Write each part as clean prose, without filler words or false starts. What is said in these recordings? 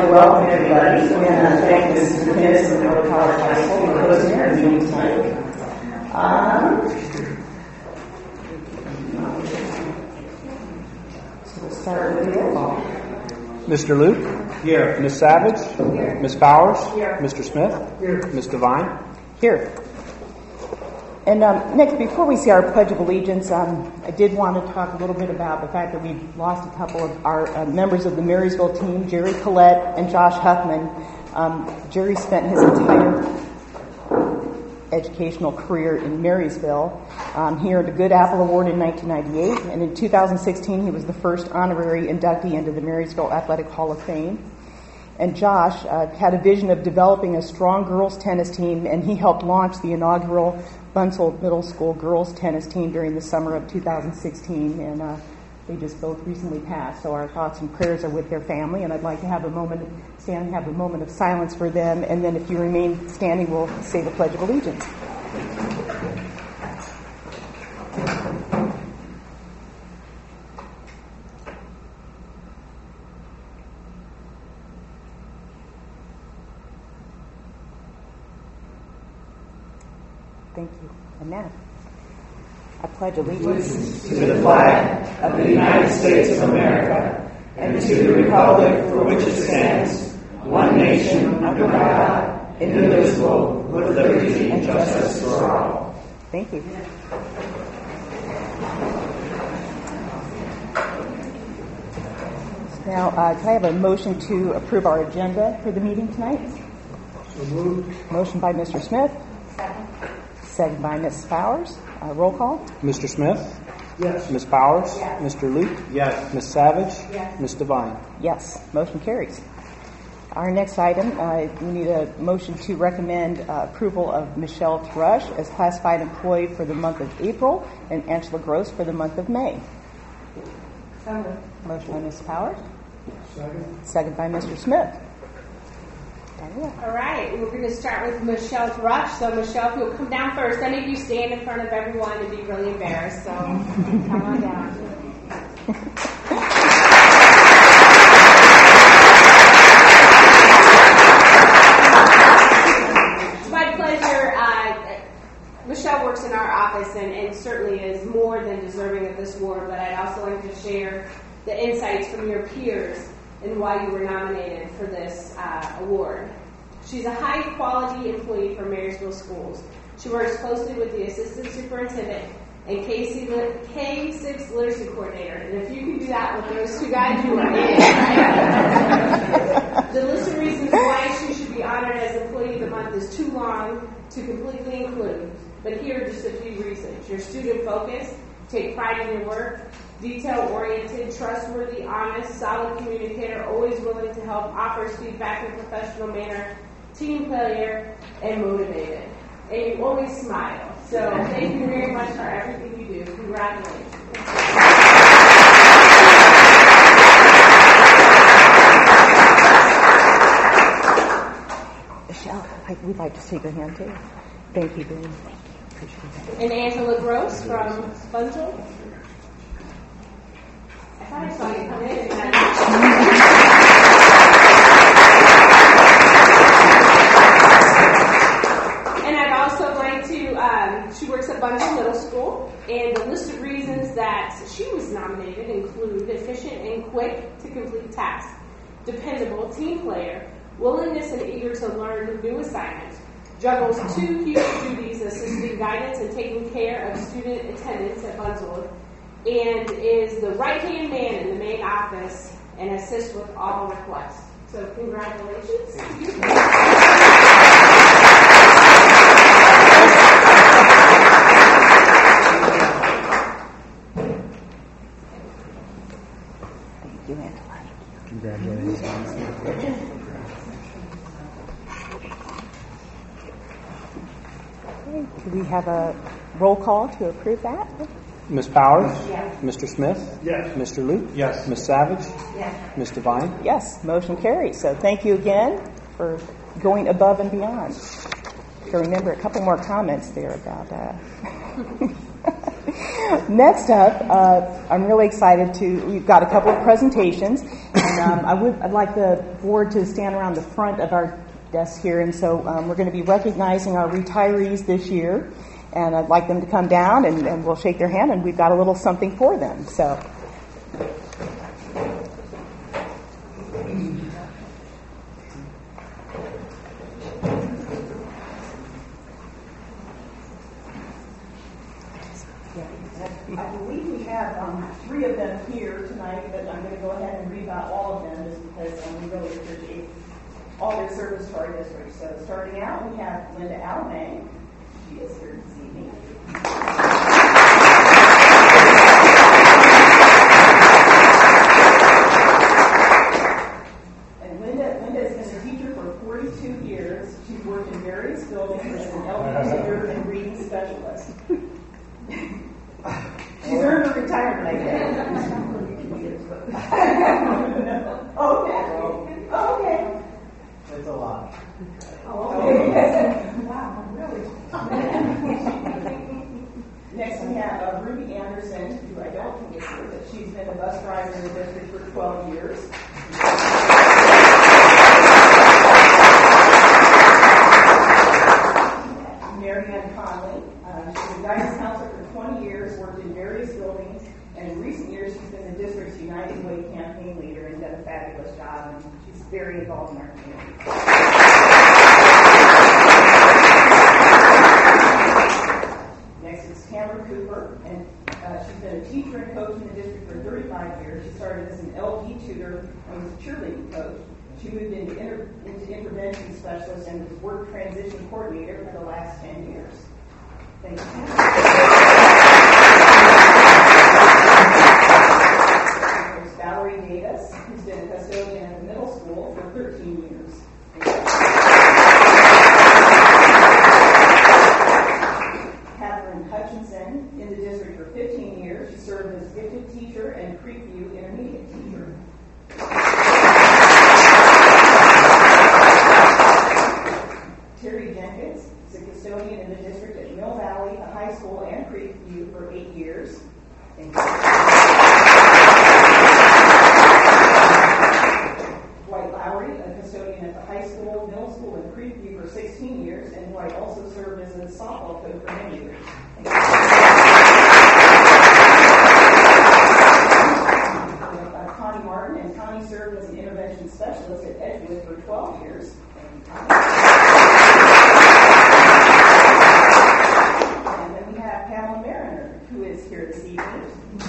like to welcome everybody and thank Mrs. McInnes and North College High School for hosting our meeting tonight. So we'll start with the roll call. Mr. Luke? Here. Ms. Savage? Here. Ms. Powers? Here. Mr. Smith? Here. Ms. Devine? Here. And next, before we see our Pledge of Allegiance, I did want to talk a little bit about the fact that we lost a couple of our members of the Marysville team, Jerry Collette and Josh Huffman. Jerry spent his entire educational career in Marysville. He earned a Good Apple Award in 1998, and in 2016 he was the first honorary inductee into the Marysville Athletic Hall of Fame. And Josh had a vision of developing a strong girls tennis team, and he helped launch the inaugural Bunzel Middle School girls tennis team during the summer of 2016, and they just both recently passed. So our thoughts and prayers are with their family, and I'd like to have a moment of silence for them, and then if you remain standing, we'll say the Pledge of Allegiance. Thank you. Amen. I pledge allegiance to the flag of the United States of America and to the republic for which it stands, one nation under God, indivisible, with liberty and justice for all. Thank you. Now, can I have a motion to approve our agenda for the meeting tonight? So moved. Motion by Mr. Smith. Second by Ms. Powers. Roll call. Mr. Smith? Yes. Ms. Powers? Yes. Mr. Luke? Yes. Ms. Savage? Yes. Ms. Devine? Yes. Motion carries. Our next item, we need a motion to recommend approval of Michelle Thrush as classified employee for the month of April and Angela Gross for the month of May. Motion by Ms. Powers. Second by Mr. Smith. All right, we're going to start with Michelle Thrush. So, Michelle, if you'll come down first, I make you stand in front of everyone and be really embarrassed. So, come on down. It's my pleasure. Michelle works in our office and certainly is more than deserving of this award, but I'd also like to share the insights from your peers and why you were nominated for this award. She's a high-quality employee for Marysville Schools. She works closely with the assistant superintendent and K-6 literacy coordinator. And if you can do that with those two guys, you are in, right? The list of reasons why she should be honored as Employee of the Month is too long to completely include. But here are just a few reasons. You're student-focused, take pride in your work, detail-oriented, trustworthy, honest, solid communicator, always willing to help, offers feedback in a professional manner, team player, and motivated. And you always smile. So thank you very much for everything you do. Congratulations. Michelle, we'd like to shake your hand too. Thank you, Dean. Appreciate it. And Angela Gross from Bunzel. I thought I saw you come in. And I'd also like to, she works at Bunzel Middle School, and the list of reasons that she was nominated include efficient and quick to complete tasks, dependable team player, willingness and eager to learn new assignments, juggles two huge duties, assisting guidance and taking care of student attendance at Bunzel, and is the right-hand man in the main office and assists with all requests. So congratulations. Thank you, Angela. Congratulations. Okay, do we have a roll call to approve that? Ms. Powers? Yes. Mr. Smith? Yes. Mr. Luke? Yes. Ms. Savage? Yes. Ms. Devine? Yes, motion carries. So thank you again for going above and beyond. So remember a couple more comments there about Next up, I'm really excited we've got a couple of presentations, and I'd like the board to stand around the front of our desk here, and so we're going to be recognizing our retirees this year, and I'd like them to come down, and we'll shake their hand, and we've got a little something for them, so... I believe we have 3 of them here tonight, but I'm going to go ahead and read out all of them just because we really appreciate all their service to our district. So starting out, we have Linda Almay. She is here this evening. And Linda has been a teacher for 42 years. She's worked in various buildings as an elder tutor and reading specialist. She's earned her retirement, I guess. Okay. It's a lot. Okay. Wow, really? Next we have Ruby Anderson, who I don't think is here, but she's been a bus driver in the district for 12 years. Mary Ann Conley. She's a guidance counselor for 20 years, worked in various buildings, and in recent years she's been the district's United Way campaign leader and done a fabulous job, and she's very involved in our community. Next is Tamara Cooper, and she's been a teacher and coach in the district for 35 years. She started as an LP tutor and was a cheerleading coach. She moved into intervention specialist and was work transition coordinator for the last 10 years. Thank you. There's Valerie Davis, who's been a custodian at the middle school for 13 years. Catherine Hutchinson, in the district for 15 years. She served as gifted teacher and Creekview intermediate teacher. Terry Jenkins is a custodian in the district at Mill Valley, a high school, and Creekview for 8 years. Dwight Lowry, a custodian at the high school, middle school, and Creekview for 16 years, and Dwight also served as a softball coach for many years. Connie Martin, and Connie served as an intervention specialist at Edgewood for 12 years. And then we have Pamela Mariner, who is here this evening.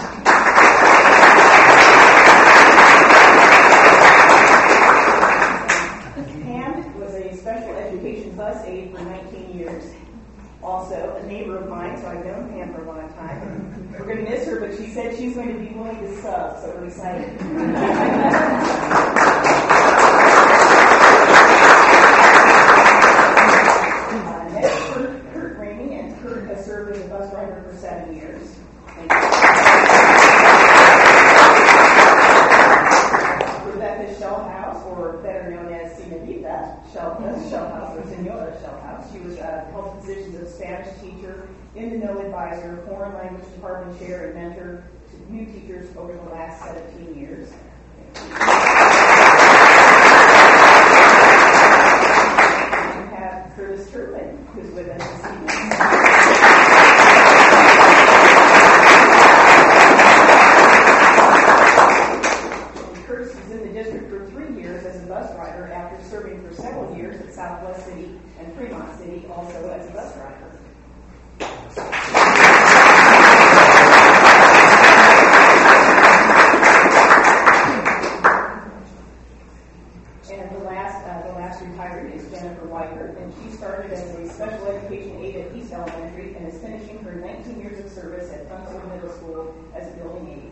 Pam was a special education bus aide for 19 years. Also a neighbor of mine, so I've known Pam for a long time. We're going to miss her, but she said she's going to be willing to sub, so we're excited. Next, Kurt Ramey, and Kurt has served as a bus driver for 7 years. Rebecca Shellhouse, or better known as Señorita Shellhouse, or Senora Shellhouse. She was held positions of Spanish teacher, in the know advisor, foreign language department chair, and mentor to new teachers over the last 17 years. We have Curtis Turpin, who's with us this evening. Curtis was in the district for 3 years as a bus driver after serving for several years at Southwest City and Fremont City, also as a bus driver. And the last retiree is Jennifer Weicker, and she started as a special education aide at East Elementary and is finishing her 19 years of service at Tunstall Middle School as a building aide.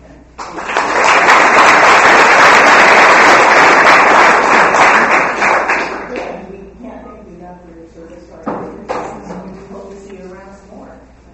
And we can't thank you enough for your service to our district. We hope to see you around some more.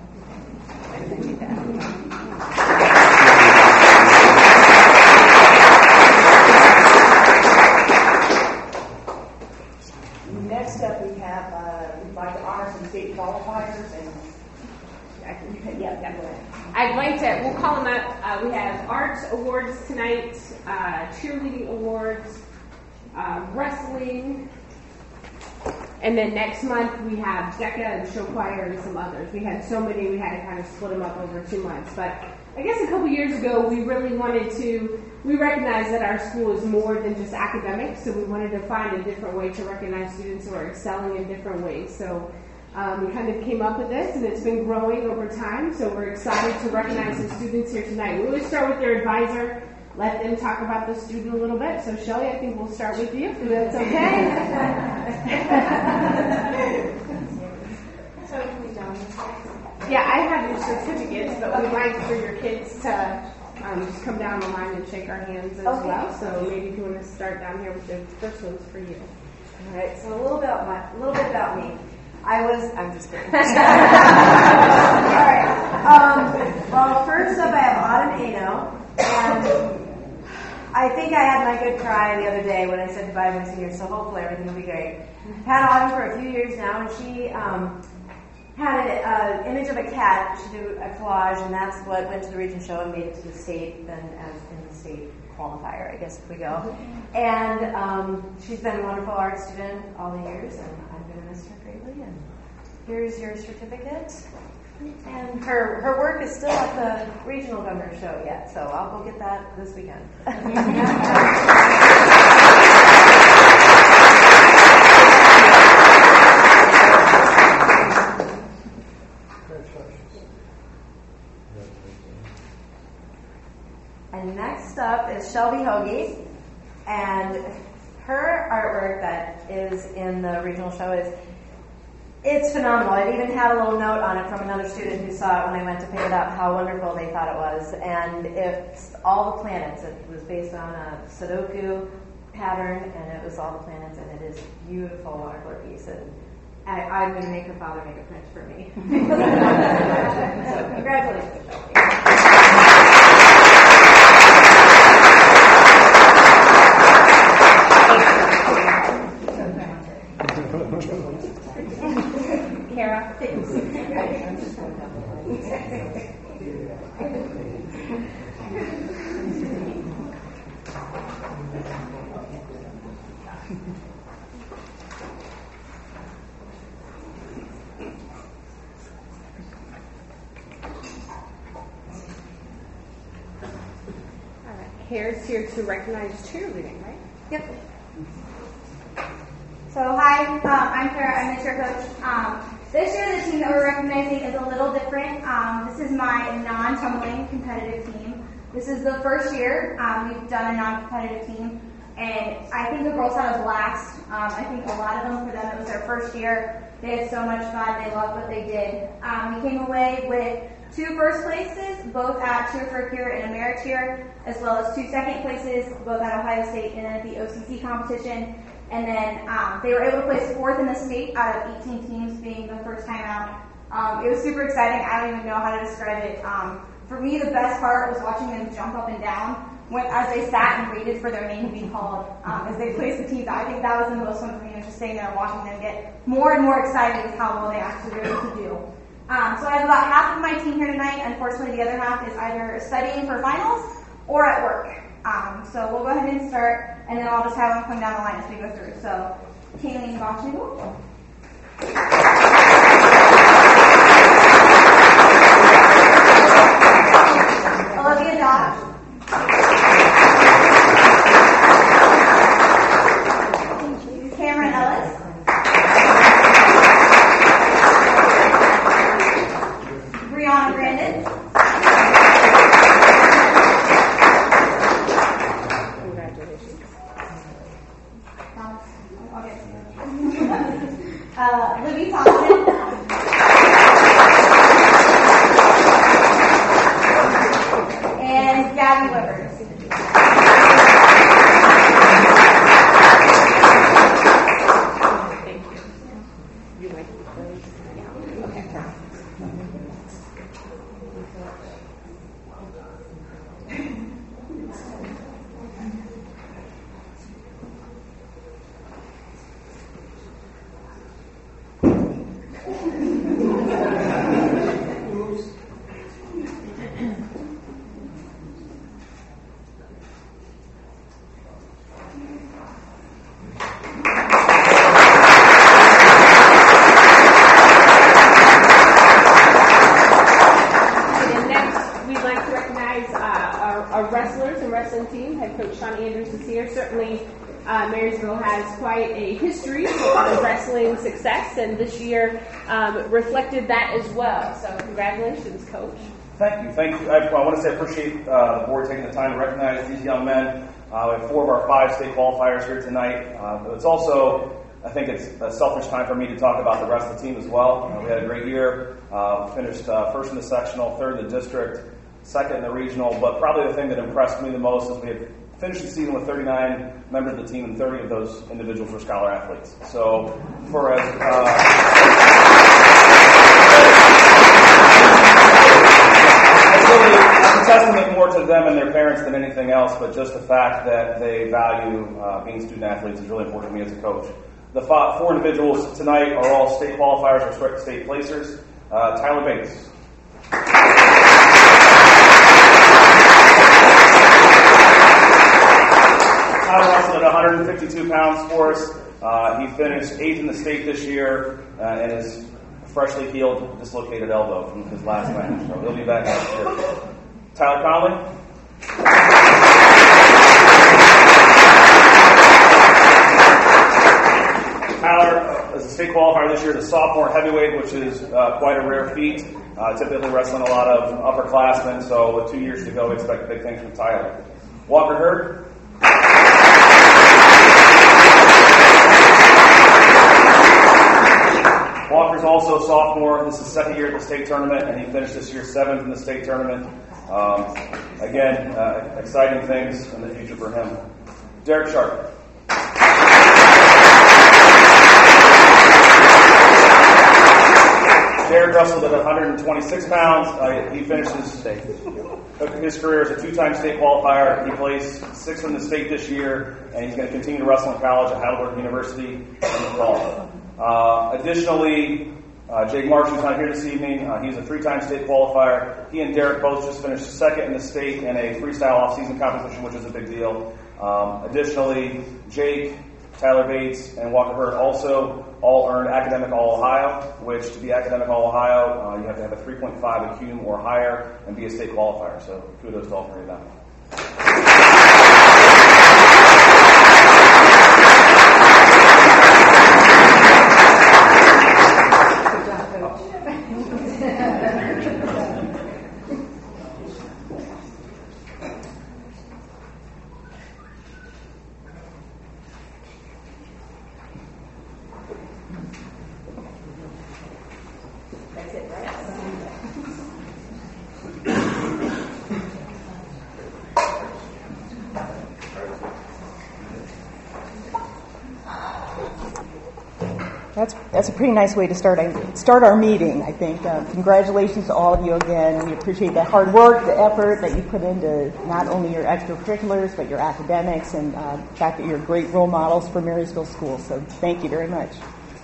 Next up, we'd like to honor some state qualifiers, and go ahead. I we'll call them up. We have art awards tonight, cheerleading awards, wrestling, and then next month we have DECA and show choir and some others. We had so many, we had to kind of split them up over 2 months. But I guess a couple years ago, we really we recognized that our school is more than just academics, so we wanted to find a different way to recognize students who are excelling in different ways. So we kind of came up with this, and it's been growing over time, so we're excited to recognize some students here tonight. We always start with their advisor, let them talk about the student a little bit. So Shelly, I think we'll start with you, if that's okay. Yeah, I have your certificates, but we'd like for your kids to just come down the line and shake our hands as well. So maybe if you want to start down here with the first ones for you. All right, so a little bit about me. I'm just kidding. All right. Well, first up, I have Autumn Eno, and I think I had my good cry the other day when I said goodbye to my seniors, so hopefully everything will be great. I've had Autumn for a few years now, and she had an image of a cat. She did a collage, and that's what went to the region show and made it to the state, then as in the state qualifier, I guess, if we go. And she's been a wonderful art student all the years, and I'm going to miss her greatly. And here's your certificate. And her work is still at the regional governor show yet, so I'll go get that this weekend. And next up is Shelby Hoagie, and her artwork that is in the regional show it's phenomenal. It even had a little note on it from another student who saw it when I went to pick it up, how wonderful they thought it was. And it's all the planets. It was based on a Sudoku pattern, and it was all the planets, and it is a beautiful watercolor piece. And I'm going to make her father make a print for me. So congratulations, Shelby. Kara. Hare's here to recognize cheerleading, right? Yep. So hi, I'm Kara. I'm the cheer coach. This year the team that we're recognizing is a little different. This is my non-tumbling competitive team. This is the first year we've done a non-competitive team, and I think the girls had a blast. I think a lot of them, for them, it was their first year. They had so much fun. They loved what they did. We came away with 2 first places, both at Cheer for a Cure and AmeriCheer, as well as 2 second places, both at Ohio State and at the OCC competition. And then they were able to place 4th in the state out of 18 teams, being the first time out. It was super exciting. I don't even know how to describe it. For me, the best part was watching them jump up and down as they sat and waited for their name to be called as they placed the teams. I think that was the most fun for me, was just sitting there and watching them get more and more excited with how well they actually were able to do. So I have about half of my team here tonight. Unfortunately, the other half is either studying for finals or at work. So we'll go ahead and start, and then I'll just have them come down the line as we go through. So, Kayleen Boshnagel. Olivia Dodge. Cameron Ellis. Brianna Brandon. Libby Thompson. And Gabby Weber. Thank you. You like those? Yeah. Okay. certainly Marysville has quite a history of wrestling success, and this year reflected that as well. So congratulations, Coach. Thank you. I want to say I appreciate the board taking the time to recognize these young men. We have 4 of our 5 state qualifiers here tonight. It's also, I think it's a selfish time for me to talk about the rest of the team as well. We had a great year. Finished first in the sectional, third in the district, second in the regional. But probably the thing that impressed me the most is we had finished the season with 39 members of the team, and 30 of those individuals were scholar athletes. So for as it's a testament more to them and their parents than anything else, but just the fact that they value being student athletes is really important to me as a coach. The 4 individuals tonight are all state qualifiers or state placers. Tyler Bates. Tyler wrestled at 152 pounds for us. He finished 8th in the state this year and is freshly healed dislocated elbow from his last match. So he'll be back next year. Tyler Conley. Tyler is a state qualifier this year as a sophomore heavyweight, which is quite a rare feat. Typically wrestling a lot of upperclassmen, so with 2 years to go, we expect big things from Tyler. Walker Hurd. Walker's also a sophomore. This is his second year at the state tournament, and he finished this year 7th in the state tournament. Again, exciting things in the future for him. Derek Sharp. Derek wrestled at 126 pounds. He finished his career as a 2-time state qualifier. He placed 6th in the state this year, and he's going to continue to wrestle in college at Heidelberg University in the fall. Additionally, Jake Marsh, who's not here this evening, he's a 3-time state qualifier. He and Derek both just finished 2nd in the state in a freestyle off-season competition, which is a big deal. Additionally, Jake, Tyler Bates, and Walker Hurd also all earned Academic All-Ohio, which to be Academic All-Ohio, you have to have a 3.5 ACUM or higher and be a state qualifier. So kudos to all 3 of them. That's a pretty nice way to start our meeting, I think. Congratulations to all of you again. We appreciate the hard work, the effort that you put into not only your extracurriculars, but your academics, and the fact that you're great role models for Marysville schools. So thank you very much.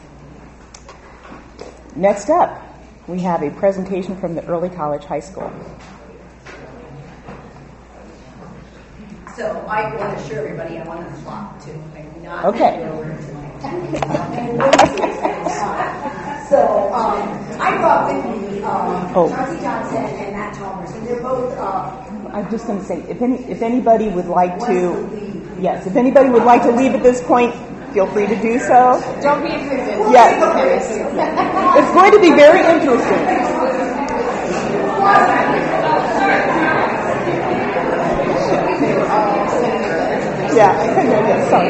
Next up, we have a presentation from the Early College High School. So I want to assure everybody I'm on the clock, too. I'm not okay. So I brought with me Chauncey Johnson and Matt Chalmers, and they're both. I'm just going to say, if anybody would like to, if anybody would like to leave at this point, feel free to do so. Don't be offended. Yes, it's going to be very interesting. Yeah, sorry.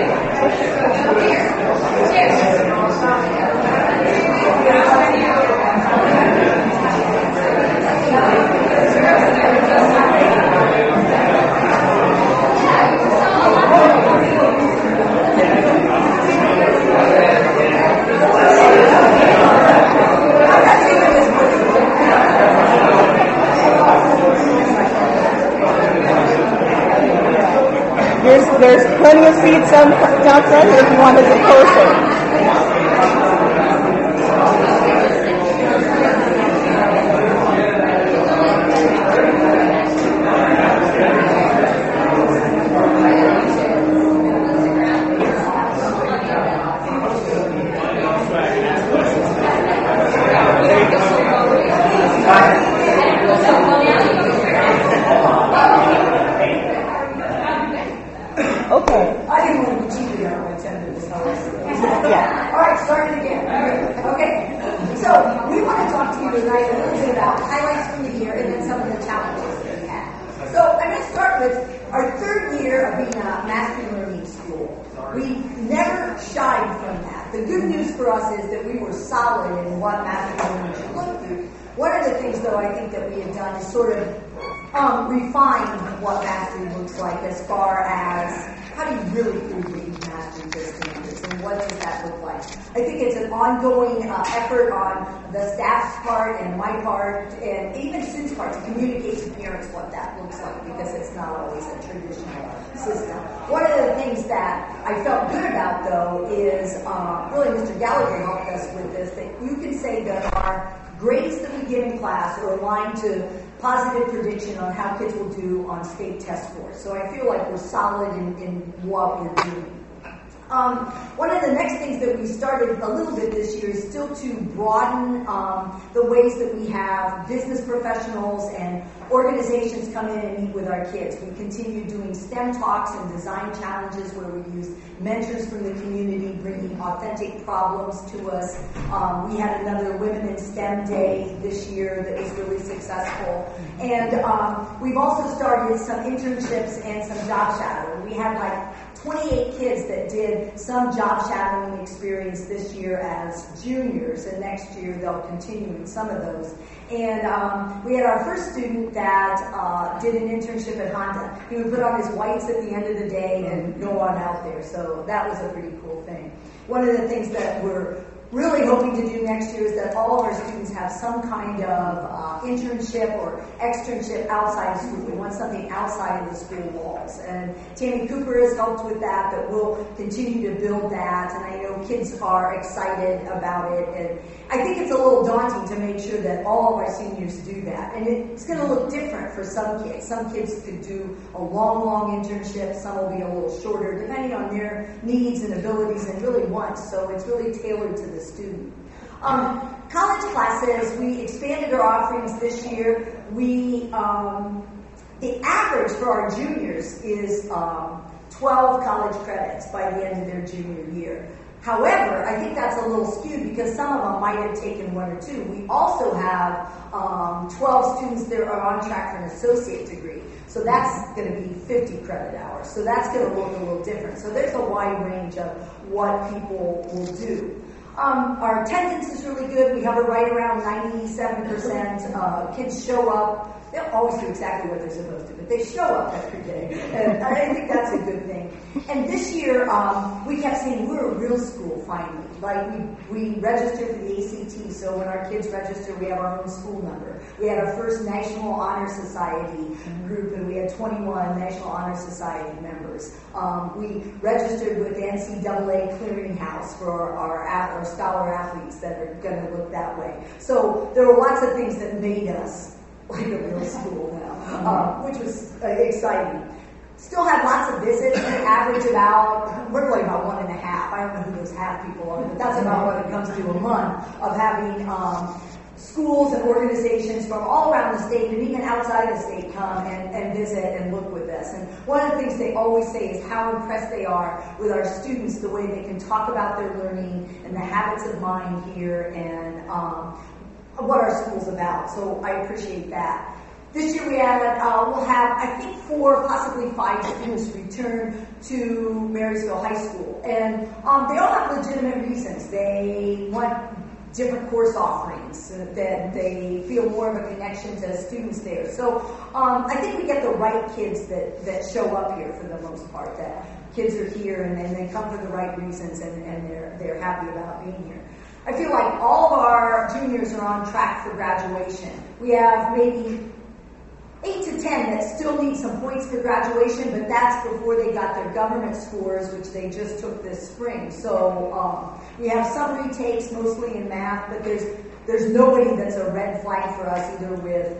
There's plenty of seats down front if you want to get closer. I didn't want to be cheated on my 10 minutes. Yeah. All right, start it again. Okay. So we want to talk to you tonight a little bit about highlights from the year and then some of the challenges that we had. So I'm going to start with our third year of being a mastery learning school. We never shied from that. The good news for us is that we were solid in what mastery learning should look like. One of the things, though, I think that we have done is sort of refine what mastery looks like as far as how do you really prove that you've mastered the standards and what does that look like. I think it's an ongoing effort on the staff's part and my part and even Sue's part to communicate to parents what that looks like because it's not always a traditional system. One of the things that I felt good about, though, is really Mr. Gallagher helped us with this, that you can say that our grades that we give in class are aligned to positive prediction on how kids will do on state test scores. So I feel like we're solid in what we're doing. One of the next things that we started a little bit this year is still to broaden the ways that we have business professionals and organizations come in and meet with our kids. We continue doing STEM talks and design challenges where we use mentors from the community bringing authentic problems to us. We had another Women in STEM Day this year that was really successful. And we've also started some internships and some job shadowing. We had like 28 kids that did some job shadowing experience this year as juniors, and next year they'll continue in some of those. And we had our first student that did an internship at Honda. He would put on his whites at the end of the day and go on out there, so that was a pretty cool thing. One of the things that we're really hoping to do next year is that all of our students have some kind of internship or externship outside of school. We want something outside of the school walls. And Tammy Cooper has helped with that, but we'll continue to build that. And I know kids are excited about it. And I think it's a little daunting to make sure that all of our seniors do that. And it's going to look different for some kids. Some kids could do a long internship. Some will be a little shorter, depending on their needs and abilities and really wants. So it's really tailored to the student. College classes, we expanded our offerings this year. The average for our juniors is 12 college credits by the end of their junior year. However, I think that's a little skewed because some of them might have taken one or two. We also have 12 students that are on track for an associate degree. So that's going to be 50 credit hours. So that's going to look a little different. So there's a wide range of what people will do. Our attendance is really good. We have it right around 97%. Kids show up. They don't always do exactly what they're supposed to, but they show up every day. And I think that's a good thing. And this year, we kept saying we're a real school finally. Like we registered for the ACT, so when our kids register, we have our own school number. We had our first National Honor Society group, and we had 21 National Honor Society members. We registered with the NCAA clearinghouse for our scholar athletes that are going to look that way. So there were lots of things that made us like a real school now, which was exciting. Still had lots of visits. We average we're really about 1.5. I don't know who those half people are, but that's about what it comes to a month of having schools and organizations from all around the state and even outside the state come and visit and look with us. And one of the things they always say is how impressed they are with our students, the way they can talk about their learning and the habits of mind here and what our school's about. So I appreciate that. This year we'll have, I think, 4, possibly 5 students return to Marysville High School. And they all have legitimate reasons. They want different course offerings, that they feel more of a connection to students there. So I think we get the right kids that show up here for the most part, that kids are here and they come for the right reasons and they're happy about being here. I feel like all of our juniors are on track for graduation. We have maybe 8 to 10 that still need some points for graduation, but that's before they got their government scores, which they just took this spring. So we have some retakes, mostly in math, but there's nobody that's a red flag for us, either with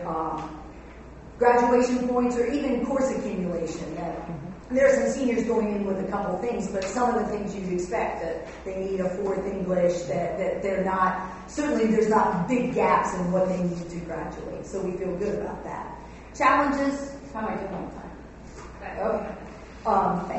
graduation points or even course accumulation. There are some seniors going in with a couple of things, but some of the things you'd expect, that they need a 4th English, that they're not, certainly there's not big gaps in what they need to graduate. So we feel good about that. Challenges, how am I doing on time? Okay. Thank you.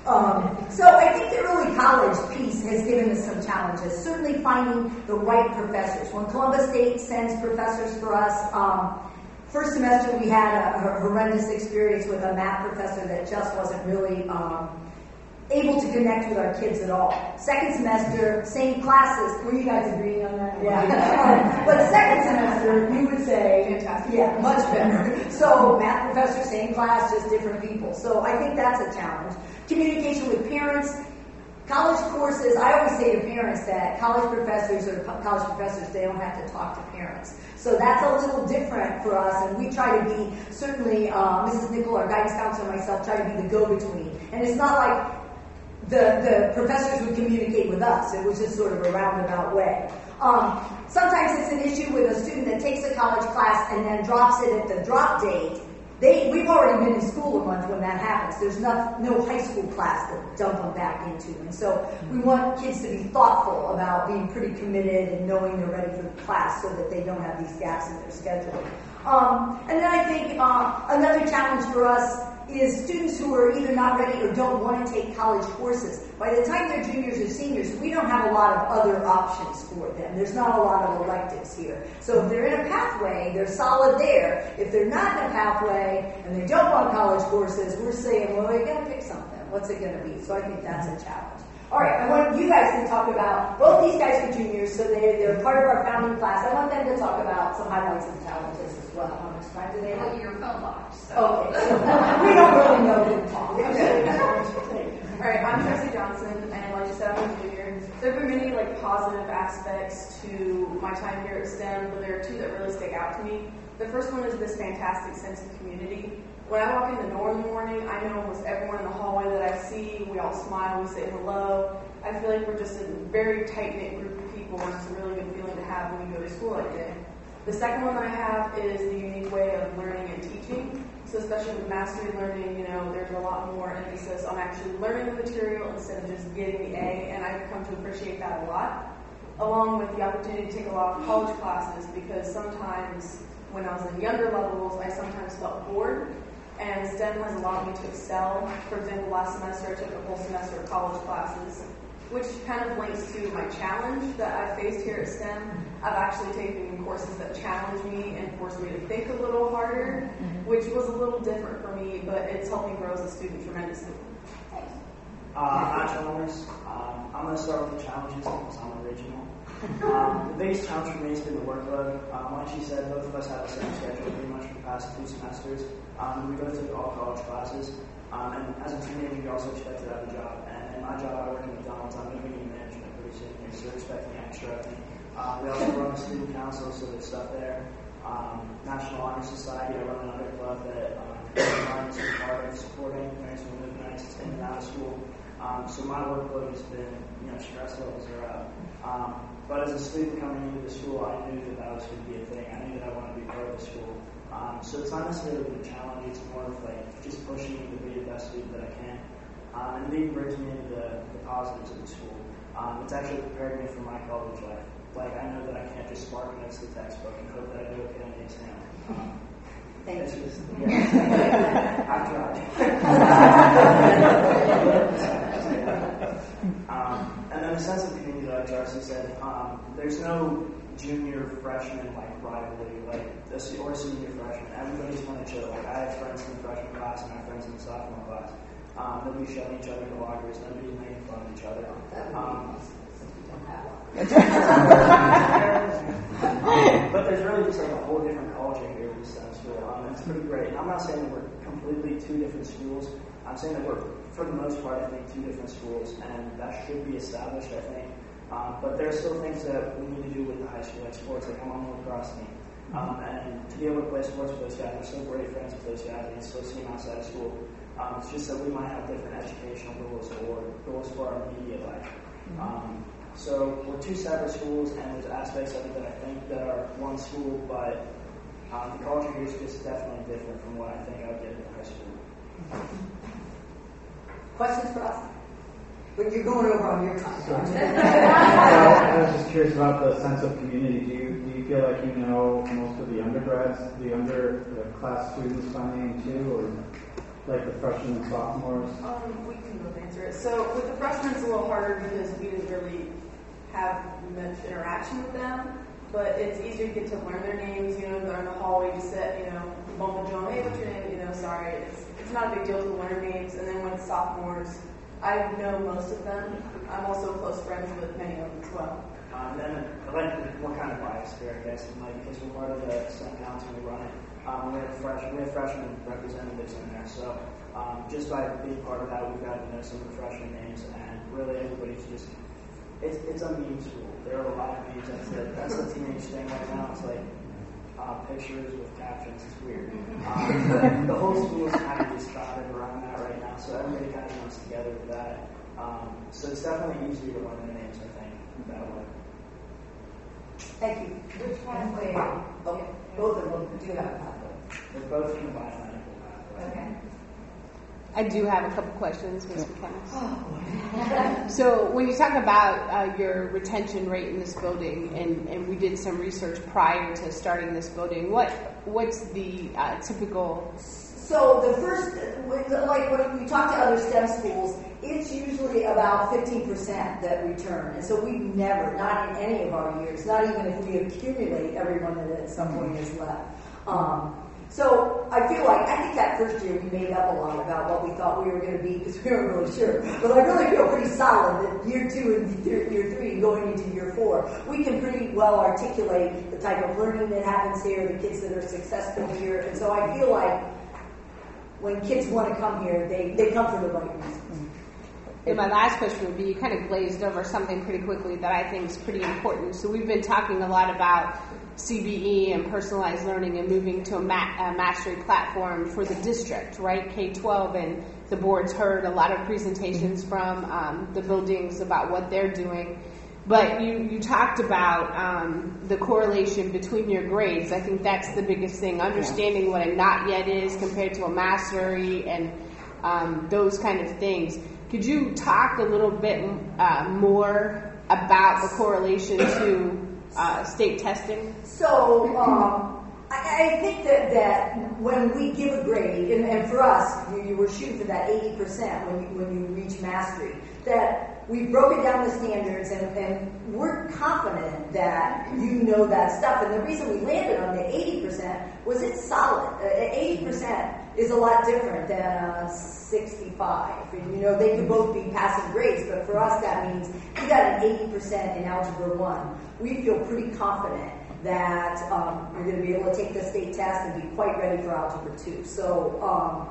So I think the early college piece has given us some challenges. Certainly finding the right professors. When Columbus State sends professors for us, first semester we had a horrendous experience with a math professor that just wasn't really able to connect with our kids at all. Second semester, same classes. Were you guys agreeing on that? Yeah. But second semester, you would say, fantastic. Yeah, much better. So math professor, same class, just different people. So I think that's a challenge. Communication with parents. College courses, I always say to parents that college professors, they don't have to talk to parents. So that's a little different for us, and we try to be, certainly Mrs. Nickel, our guidance counselor, and myself, try to be the go-between. And it's not like the professors would communicate with us. It was just sort of a roundabout way. Sometimes it's an issue with a student that takes a college class and then drops it at the drop date. We've already been in school a month when that happens. There's no high school class to dump them back into. And so we want kids to be thoughtful about being pretty committed and knowing they're ready for the class so that they don't have these gaps in their schedule. And then I think another challenge for us is students who are either not ready or don't want to take college courses. By the time they're juniors or seniors, we don't have a lot of other options for them. There's not a lot of electives here. So if they're in a pathway, they're solid there. If they're not in a pathway and they don't want college courses, we're saying, well, you got to pick something. What's it going to be? So I think that's a challenge. All right, I want you guys to talk about, both these guys are juniors, so they're part of our founding class. I want them to talk about some highlights and challenges as well. How much time do they have? Well, your phone locked, so. Okay, so we don't really know who to talk. All right, I'm Tracy Johnson, and like you said, I'm a junior. There have been many positive aspects to my time here at STEM, but there are two that really stick out to me. The first one is this fantastic sense of community. When I walk in the door in the morning, I know almost everyone in the hallway that I see. We all smile, we say hello. I feel like we're just a very tight-knit group of people, and it's a really good feeling to have when you go to school every day. The second one that I have is the unique way of learning and teaching. So especially with mastery learning, there's a lot more emphasis on actually learning the material instead of just getting the A, and I've come to appreciate that a lot. Along with the opportunity to take a lot of college classes, because sometimes when I was in younger levels, I sometimes felt bored. And STEM has allowed me to excel. For example, last semester I took a whole semester of college classes, which kind of links to my challenge that I faced here at STEM. I've actually taken courses that challenge me and forced me to think a little harder, which was a little different for me, but it's helped me grow as a student tremendously. I'm Chalmers. I'm going to start with the challenges because I'm original. The biggest challenge for me has been the workload. Like she said, both of us have the same schedule pretty much for the past 2 semesters. We both took all college classes. And as a teenager, you're also expected to have a job. And in my job, I work in McDonald's. I'm going to be in management pretty soon here, so they're expecting extra of me. We also run a student council, so there's stuff there. National Honor Society, I run another club that is part of supporting parents who live nights in and out of school. So my workload has been, stress levels are up. But as a student coming into the school, I knew that was going to be a thing. I knew that I wanted to be part of the school. So it's not necessarily a challenge, it's more of just pushing me to be the best student that I can. And being bridging into the positives of the school. It's actually prepared me for my college life. I know that I can't just spark notes to the textbook and hope that I do okay on the exam. Thank you. I've tried. And then the sense of community, like Darcy said, there's no junior freshman rivalry, or senior freshman. Everybody's kind of chill. I have friends in the freshman class and I have friends in the sophomore class. Nobody's shoving each other in the lockers. Nobody's making fun of each other. But there's really just a whole different culture here at the STEM school. It's pretty great. And I'm not saying that we're completely 2 different schools. I'm saying that we're, for the most part, I think 2 different schools, and that should be established, I think. But there are still things that we need to do with the high school, like sports. I'm on the lacrosse team. And to be able to play sports with those guys, we're still great friends with those guys, and still see them outside of school. It's just that we might have different educational goals or goals for our immediate life. So we're 2 separate schools, and there's aspects of it that I think that are one school, but the culture here is just definitely different from what I think I would get in high school. Questions for us? But you're going over on your time. I was just curious about the sense of community. Do you feel like you know most of the undergrads, the class students by name too, or? like the freshmen and sophomores? We can both answer it. So with the freshmen, it's a little harder because we didn't really have much interaction with them. But it's easier to get to learn their names. You know, they're in the hallway, you sit, you know, bump into them, hey, what's your name? You know, sorry. It's not a big deal to learn names. And then with sophomores, I know most of them. I'm also close friends with many of them as well. And then what kind of bias there, I guess, because we're part of the STEM Council and we run it. We have freshmen representatives in there, so just by being part of that, we've got to know some of the freshman names, and really everybody's just, it's a meme school. There are a lot of memes. That's the teenage thing right now. It's like pictures with captions. It's weird. The whole school is kind of just crowded around that right now, so everybody kind of comes together with that. So it's definitely easier to learn their names, I think, that way. Thank you. Which pathway? Okay. Both of them do have a pathway. They're both in the biomedical pathway. Okay. I do have a couple questions, Ms. McKenna. So when you talk about your retention rate in this building, and we did some research prior to starting this building, what's the typical? So the first, like when we talk to other STEM schools, it's usually about 15% that return. And so we've never, not in any of our years, not even if we accumulate everyone that at some point is left. So I think that first year we made up a lot about what we thought we were going to be because we weren't really sure. But I really feel pretty solid that year 2 and year 3 and going into year 4, we can pretty well articulate the type of learning that happens here, the kids that are successful here. And so I feel like when kids want to come here, they come for the right reasons. And my last question would be, you kind of glazed over something pretty quickly that I think is pretty important. So we've been talking a lot about CBE and personalized learning and moving to a mastery platform for the district, right? K-12, and the board's heard a lot of presentations from the buildings about what they're doing. But you talked about the correlation between your grades. I think that's the biggest thing, understanding what a not yet is compared to a mastery and those kind of things. Could you talk a little bit more about the correlation to state testing? So I think that when we give a grade, and for us, you were shooting for that 80% when you reach mastery, that we've broken down the standards and we're confident that you know that stuff. And the reason we landed on the 80% was it's solid. 80% is a lot different than 65. And, they could both be passing grades, but for us that means you got an 80% in Algebra 1. We feel pretty confident that you're going to be able to take the state test and be quite ready for Algebra 2. So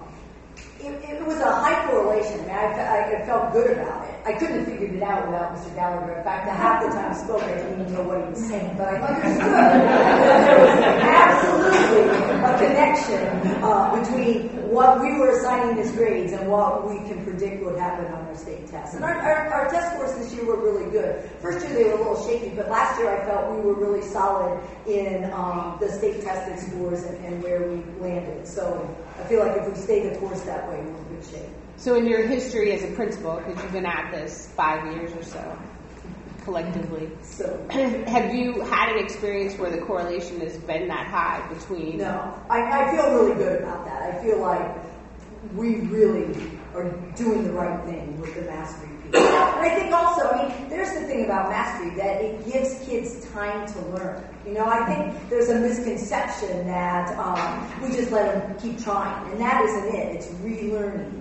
it was a high correlation. I felt good about it. I couldn't have figured it out without Mr. Gallagher. In fact, half the time he spoke, I didn't even know what he was saying. But I understood that there was absolutely a connection between what we were assigning as grades and what we can predict would happen on our state tests. And our test scores this year were really good. First year they were a little shaky, but last year I felt we were really solid in the state tested scores and where we landed. So I feel like if we stay the course that way, we're in good shape. So in your history as a principal, because you've been at this 5 years or so, collectively, have you had an experience where the correlation has been that high between? No. I feel really good about that. I feel like we really are doing the right thing with the mastery piece. And I think also, there's the thing about mastery, that it gives kids time to learn. I think there's a misconception that we just let them keep trying, and that isn't it. It's relearning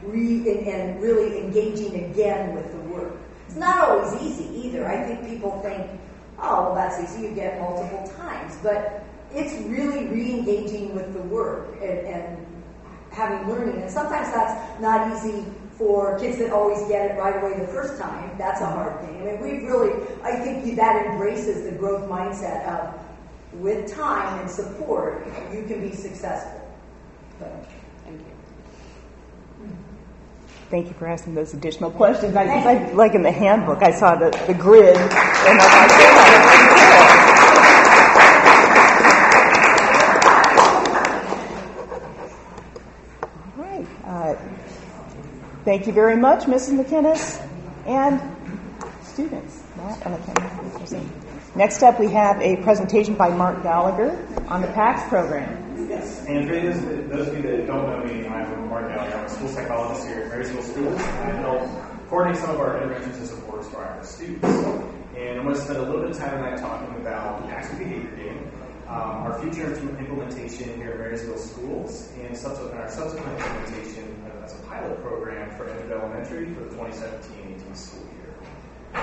and really engaging again with the work. It's not always easy either. I think people think, oh, well, that's easy. You get multiple times. But it's really re-engaging with the work and having learning. And sometimes that's not easy for kids that always get it right away the first time. That's a hard thing. I think that embraces the growth mindset of, with time and support, you can be successful. Thank you. Thank you for asking those additional questions. I like in the handbook, I saw the grid, and I all right. Thank you very much, Mrs. McInnes, and students. Next up, we have a presentation by Mark Gallagher on the PACS program. Yes, and for those of you that don't know me, I'm Mark Alley. I'm a school psychologist here at Marysville Schools, and I help coordinate some of our interventions and supports for our students. And I'm going to spend a little bit of time tonight talking about the PACS behavior game, our future implementation here at Marysville Schools, and our subsequent implementation as a pilot program for Edgewood Elementary for the 2017-18 school year.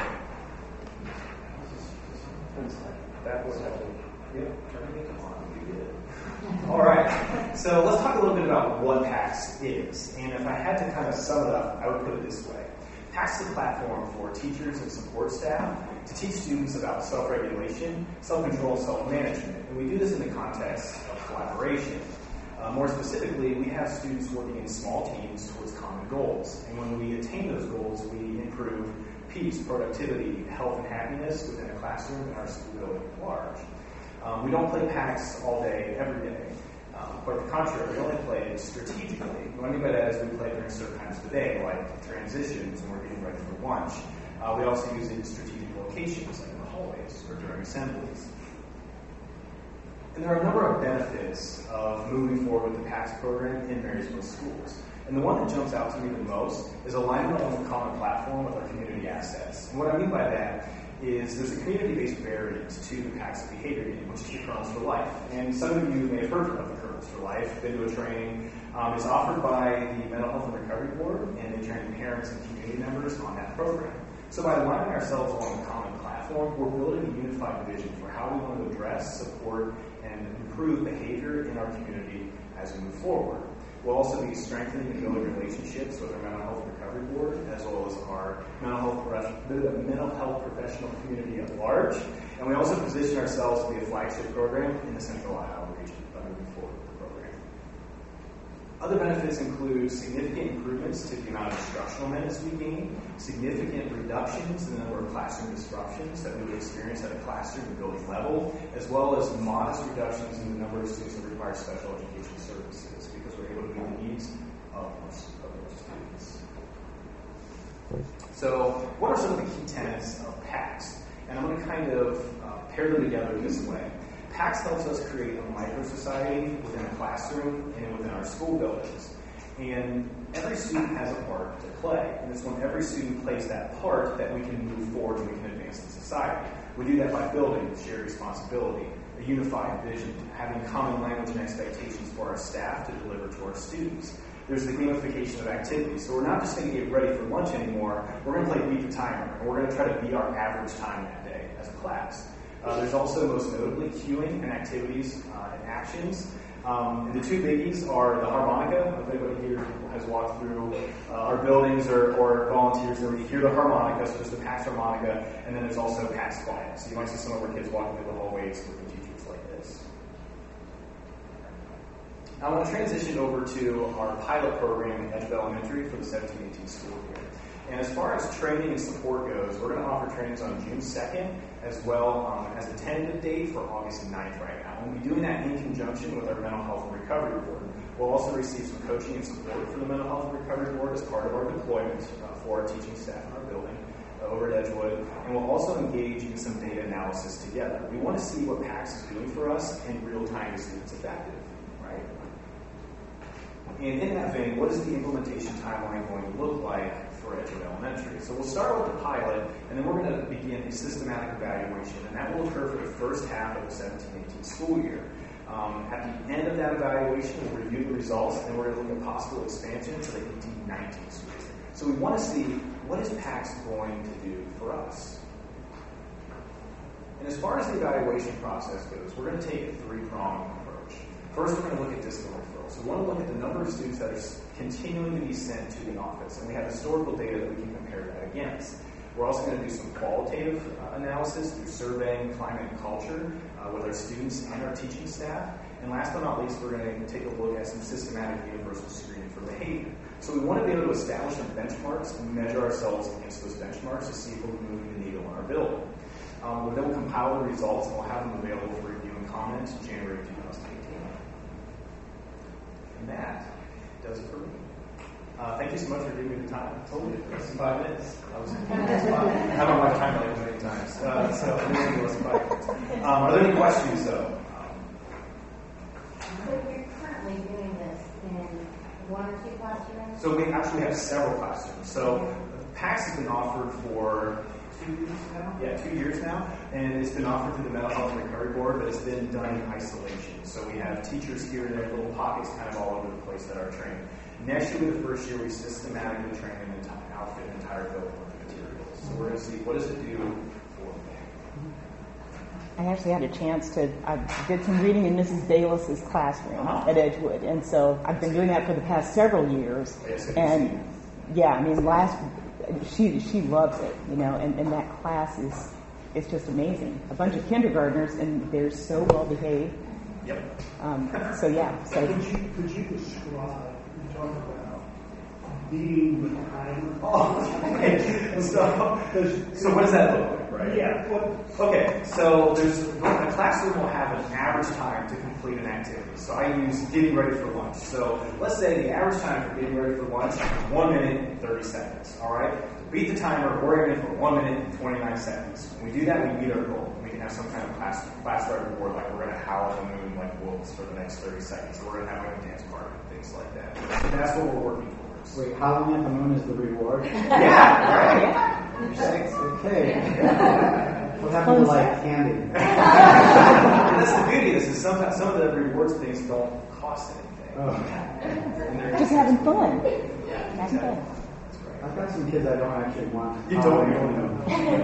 That was turning it on. We did. All right. So let's talk a little bit about what PACS is. And if I had to kind of sum it up, I would put it this way. PACS is a platform for teachers and support staff to teach students about self-regulation, self-control, self-management. And we do this in the context of collaboration. More specifically, we have students working in small teams towards common goals. And when we attain those goals, we improve peace, productivity, health, and happiness within a classroom and our school building at large. We don't play PACS all day, every day. Quite the contrary, we only play it strategically. What I mean by that is we play during certain times of the day, like transitions when we're getting ready for lunch. We also use it in strategic locations, like in the hallways or during assemblies. And there are a number of benefits of moving forward with the PACS program in Marysville schools. And the one that jumps out to me the most is alignment on a common platform with our community assets. And what I mean by that is there's a community-based variant to the PACS behavior game, which is the Kernels for Life. And some of you may have heard of the Kernels for Life, been to a training. It's offered by the Mental Health and Recovery Board, and they train parents and community members on that program. So by aligning ourselves on a common platform, we're building a unified vision for how we want to address, support, and improve behavior in our community as we move forward. We'll also be strengthening and building relationships with our Mental Health and Recovery Board, as well as our mental health professional community at large. And we also position ourselves to be a flagship program in the Central Ohio region by moving forward with the program. Other benefits include significant improvements to the amount of instructional minutes we gain, significant reductions in the number of classroom disruptions that we would experience at a classroom and building level, as well as modest reductions in the number of students that require special education services, because we're able to meet the needs of our students. So, what are some of the key tenets of PACS? And I'm going to kind of pair them together this way. PACS helps us create a micro-society within a classroom and within our school buildings. And every student has a part to play. And it's when every student plays that part that we can move forward and we can advance in society. We do that by building shared responsibility, a unified vision, having common language and expectations for our staff to deliver to our students. There's the gamification of activities. So we're not just going to get ready for lunch anymore. We're going to play Beat the Timer, and we're going to try to beat our average time that day as a class. There's also, most notably, cueing and activities and actions. And the two biggies are the harmonica. If anybody here has walked through our buildings or volunteers, they hear the harmonica, so there's the PACS harmonica, and then there's also PACS quiet. So you might see some of our kids walking through the hallways with the teachers like this. Now I want to transition over to our pilot program at Edgewood Elementary for the 17-18 school year. And as far as training and support goes, we're going to offer trainings on June 2nd, as well as a tentative date for August 9th right now. We'll be doing that in conjunction with our Mental Health and Recovery Board. We'll also receive some coaching and support from the Mental Health and Recovery Board as part of our deployment for our teaching staff in our building over at Edgewood. And we'll also engage in some data analysis together. We want to see what PACS is doing for us in real time to see if it's effective, right? And in that vein, what is the implementation timeline going to look like for Edgewood Elementary? So we'll start with the pilot, and then we're going to begin a systematic evaluation, and that will occur for the first half of the 17-18 school year. At the end of that evaluation, we'll review the results, and we're going to look at possible expansion for the 18-19 school year. So we want to see, what is PACS going to do for us? And as far as the evaluation process goes, we're going to take a three-pronged approach. First, we're going to look at discipline referrals. So we want to look at the number of students that are continuing to be sent to the office, and we have historical data that we can compare that against. We're also going to do some qualitative analysis through surveying climate and culture with our students and our teaching staff. And last but not least, we're going to take a look at some systematic universal screening for behavior. So we want to be able to establish some benchmarks and measure ourselves against those benchmarks to see if we're moving the needle in our building. Then we'll compile the results and we'll have them available for review and comment in January 2018. And that does it for me. Thank you so much for giving me the time. I told you, less than 5 minutes. I was having my time like many times. So maybe less than 5 minutes. Are there any questions, though? 1 or 2 classrooms? So we actually have several classrooms. So PACS has been offered for 2 years now? Yeah, 2 years now. And it's been offered through the Mental Health and Recovery Board, but it's been done in isolation. So we have teachers here and there, little pockets kind of all over the place that are trained. Next year, the first year, we systematically train and outfit an entire building with the materials. So we're going to see what does it do for them. I actually had a chance I did some reading in Mrs. Bayless's classroom at Edgewood, and so I've been doing that for the past several years. And yeah, I mean, she loves it, you know, and that class is just amazing. A bunch of kindergartners, and they're so well behaved. Yep. So yeah. So could you describe? You talk about beating the timer. Oh, okay. So what does that look like, right? Yeah. Okay. So a classroom will have an average time to complete an activity. So I use getting ready for lunch. So let's say the average time for getting ready for lunch is 1 minute and 30 seconds. All right. To beat the timer, we're aiming for 1 minute and 29 seconds. When we do that, we meet our goal. We can have some kind of class-wide reward, like we're going to howl at the moon like wolves for the next 30 seconds. Or we're going to have like a dance party and things like that. So that's what we're working towards. Wait, howling at the moon is the reward? Yeah, right. Okay. What happened to like candy? That's the beauty of this. Is sometimes some of the rewards things don't cost anything. Oh. just having fun. Yeah, Having fun. I've got some kids I don't actually want. You don't know.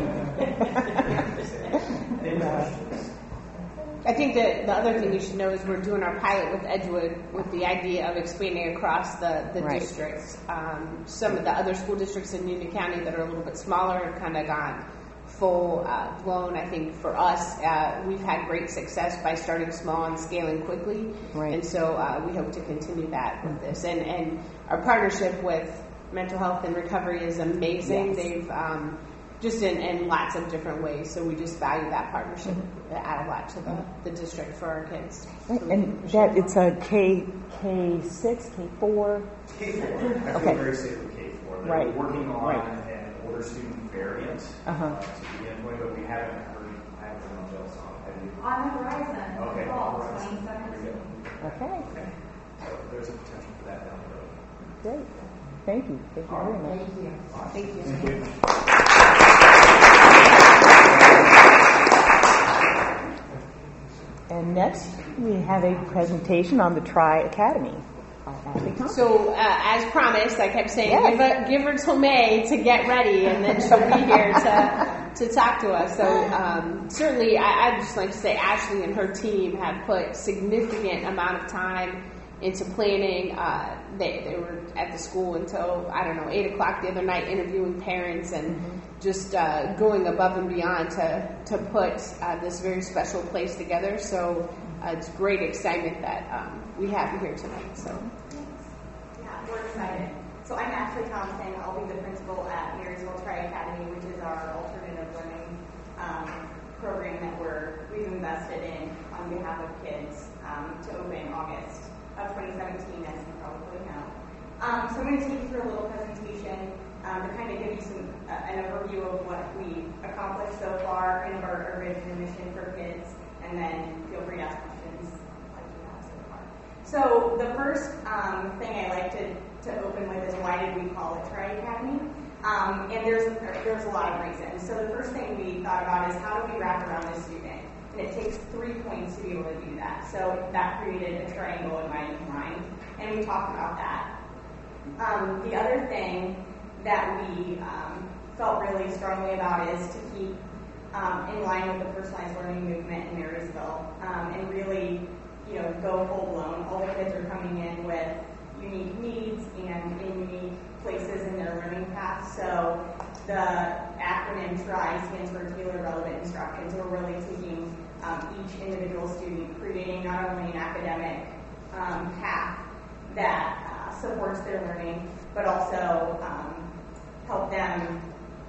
Any questions? I think that the other thing you should know is we're doing our pilot with Edgewood with the idea of expanding across the districts. Some of the other school districts in Union County that are a little bit smaller have kind of gone full blown. I think for us, we've had great success by starting small and scaling quickly. Right. And so we hope to continue that with this. And our partnership with Mental Health and Recovery is amazing. Yes. They've just in lots of different ways. So we just value that partnership. It add a lot to the district for our kids. Right. And that it's a K6, K4. K4. I feel very safe with K4. They're working on an older student variant to begin with, but we haven't heard much else on it. Have you? On the horizon. Okay. Fall 2017. Okay. So there's a potential for that down the road. Great. Thank you. Thank you very much. Thank you. Thank you. And next, we have a presentation on the Tri Academy. So, as promised, I kept saying, give her till May to get ready, and then she'll be here to talk to us. So, certainly, I'd just like to say Ashley and her team have put significant amount of time into planning. They were at the school until, 8 o'clock the other night interviewing parents and just going above and beyond to put this very special place together. So it's great excitement that we have you here tonight. So yeah, we're excited. So I'm Ashley Thompson. I'll be the principal at Marysville Tri Academy, which is our alternative learning program that we've invested in on behalf of kids to open August of 2017, as you probably know. So I'm going to take you through a little presentation to kind of give you an overview of what we've accomplished so far, kind of our vision and mission for kids, and then feel free to ask questions like you have so far. So the first thing I like to open with is why did we call it Tri Academy? And there's a lot of reasons. So the first thing we thought about is how do we wrap around the student? And it takes 3 points to be able to do that. So that created a triangle in my mind, and we talked about that. The other thing that we felt really strongly about is to keep in line with the personalized learning movement in Marysville and really, go full blown. All the kids are coming in with unique needs and in unique places in their learning path. So the acronym TRI stands for Tailored Relevant Instruction. So we're really taking each individual student, creating not only an academic path that supports their learning, but also help them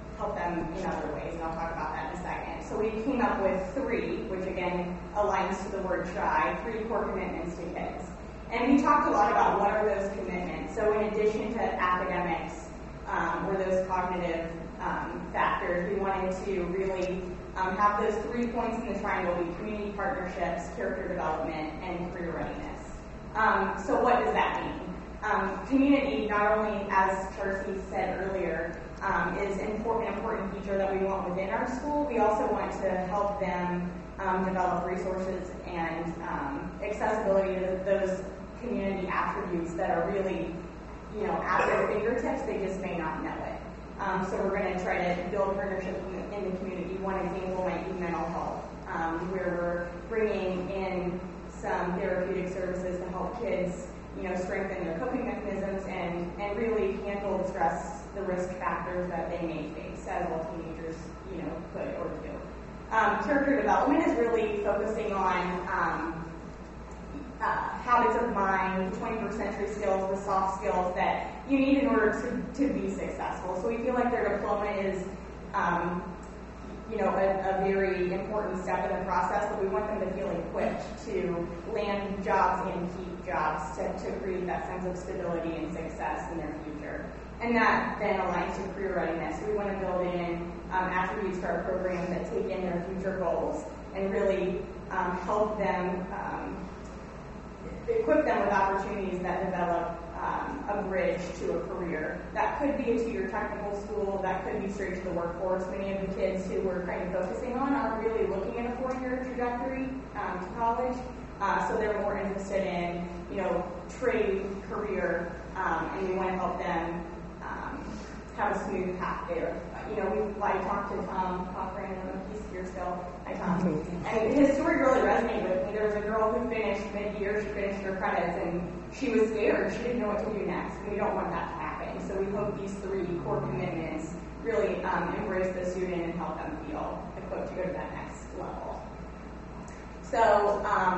in other ways, and I'll talk about that in a second. So we came up with 3, which again aligns to the word try, 3 core commitments to kids. And we talked a lot about what are those commitments. So in addition to academics or those cognitive factors, we wanted to really have those 3 points in the triangle be community partnerships, character development, and career readiness. So what does that mean? Community, not only, as Charcy said earlier, is an important feature that we want within our school, we also want to help them develop resources and accessibility to those community attributes that are really, at their fingertips, they just may not know it. So we're going to try to build partnerships in the community. One example might be mental health, where we're bringing in some therapeutic services to help kids, strengthen their coping mechanisms and really handle the stress, the risk factors that they may face, as all teenagers, could or do. Character development is really focusing on habits of mind, 21st century skills, the soft skills that you need in order to be successful. So we feel like their diploma is, a very important step in the process, but we want them to feel equipped to land jobs and keep jobs to create that sense of stability and success in their future. And that then aligns to career readiness. We want to build in attributes to our program that take in their future goals and really help them, equip them with opportunities that develop a bridge to a career. That could be a 2-year technical school, that could be straight to the workforce. Many of the kids who we're kind of focusing on aren't really looking at a 4-year trajectory to college, so they're more interested in, trade, career, and we want to help them have a smooth path there. I talked to Tom Cochran, I don't know if he's here still. Hi, Tom. And his story really resonated with me. There was a girl who finished mid-year, she finished her credits, and she was scared. She didn't know what to do next, and we don't want that to happen. So we hope these 3 core commitments really embrace the student and help them feel equipped to go to that next level. So,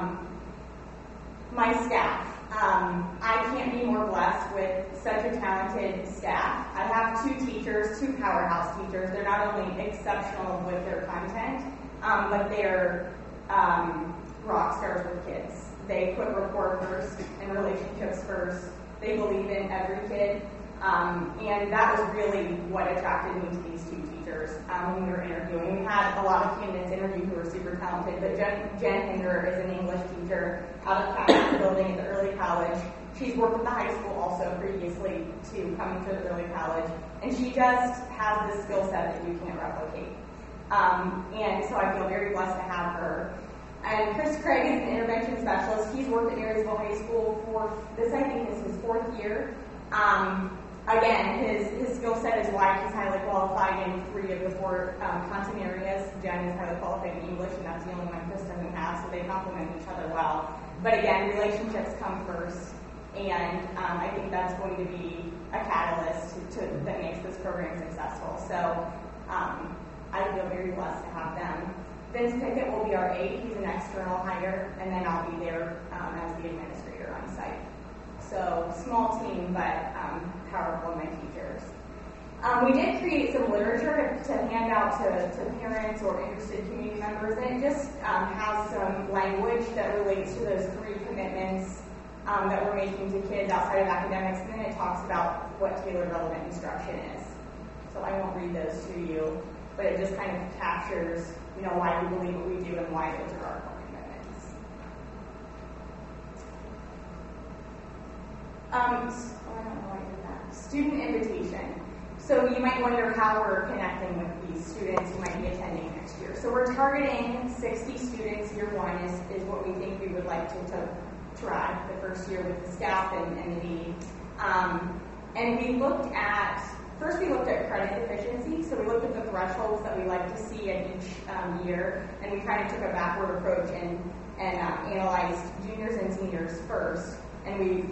my staff. I can't be more blessed with such a talented staff. I have 2 teachers, 2 powerhouse teachers. They're not only exceptional with their content, but they're rock stars with kids. They put rapport first and relationships first. They believe in every kid. And that was really what attracted me to these 2 teachers when we were interviewing. We had a lot of candidates interview who were super talented, but Jen Hinder is an English teacher out of the building at the early college. She's worked at the high school also previously to coming to the early college, and she just has this skill set that you can't replicate. And so I feel very blessed to have her. And Chris Craig is an intervention specialist. He's worked at Marysville High School for this, I think, is his 4th year. Again, his skill set is wide. He's highly qualified in 3 of the 4 content areas. Jen is highly qualified in English, and that's the only one Chris doesn't have, so they complement each other well. But again, relationships come first, and I think that's going to be a catalyst that makes this program successful. So I feel very blessed to have them. Vince Pickett will be our aide. He's an external hire, and then I'll be there as the administrator on site. So small team, but powerful in my teachers. We did create some literature to hand out to parents or interested community members, and it just has some language that relates to those 3 commitments that we're making to kids outside of academics, and then it talks about what tailored relevant instruction is. So I won't read those to you, but it just kind of captures, why we believe what we do and why those are our core commitments. I don't know why I did that. Student invitation. So you might wonder how we're connecting with these students who might be attending next year. So we're targeting 60 students. Year 1 is what we think we would like to try the first year with the staff and the needs. And we looked at credit efficiency. So we looked at the thresholds that we like to see at each year, and we kind of took a backward approach and analyzed juniors and seniors first. And we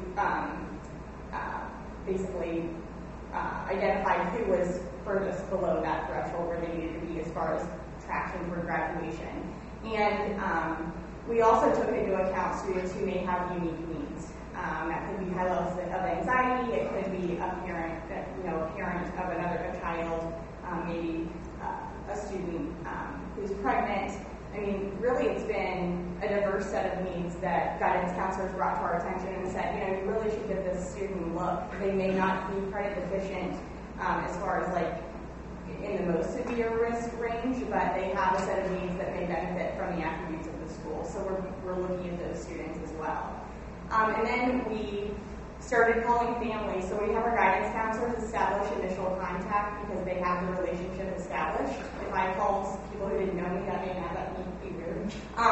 basically identified who was furthest below that threshold where they needed to be as far as traction for graduation. And we also took into account students who may have unique needs. That could be high levels of anxiety. It could be a parent of a child, maybe a student who's pregnant. I mean, really, it's been a diverse set of needs that guidance counselors brought to our attention and said, you really should give this student a look. They may not be credit deficient as far as in the most severe risk range, but they have a set of needs that may benefit from the attributes of the school. So we're looking at those students as well. And then we started calling families. So we have our guidance counselors establish initial contact because they have the relationship established. If I called people who didn't know me, that may not be rude.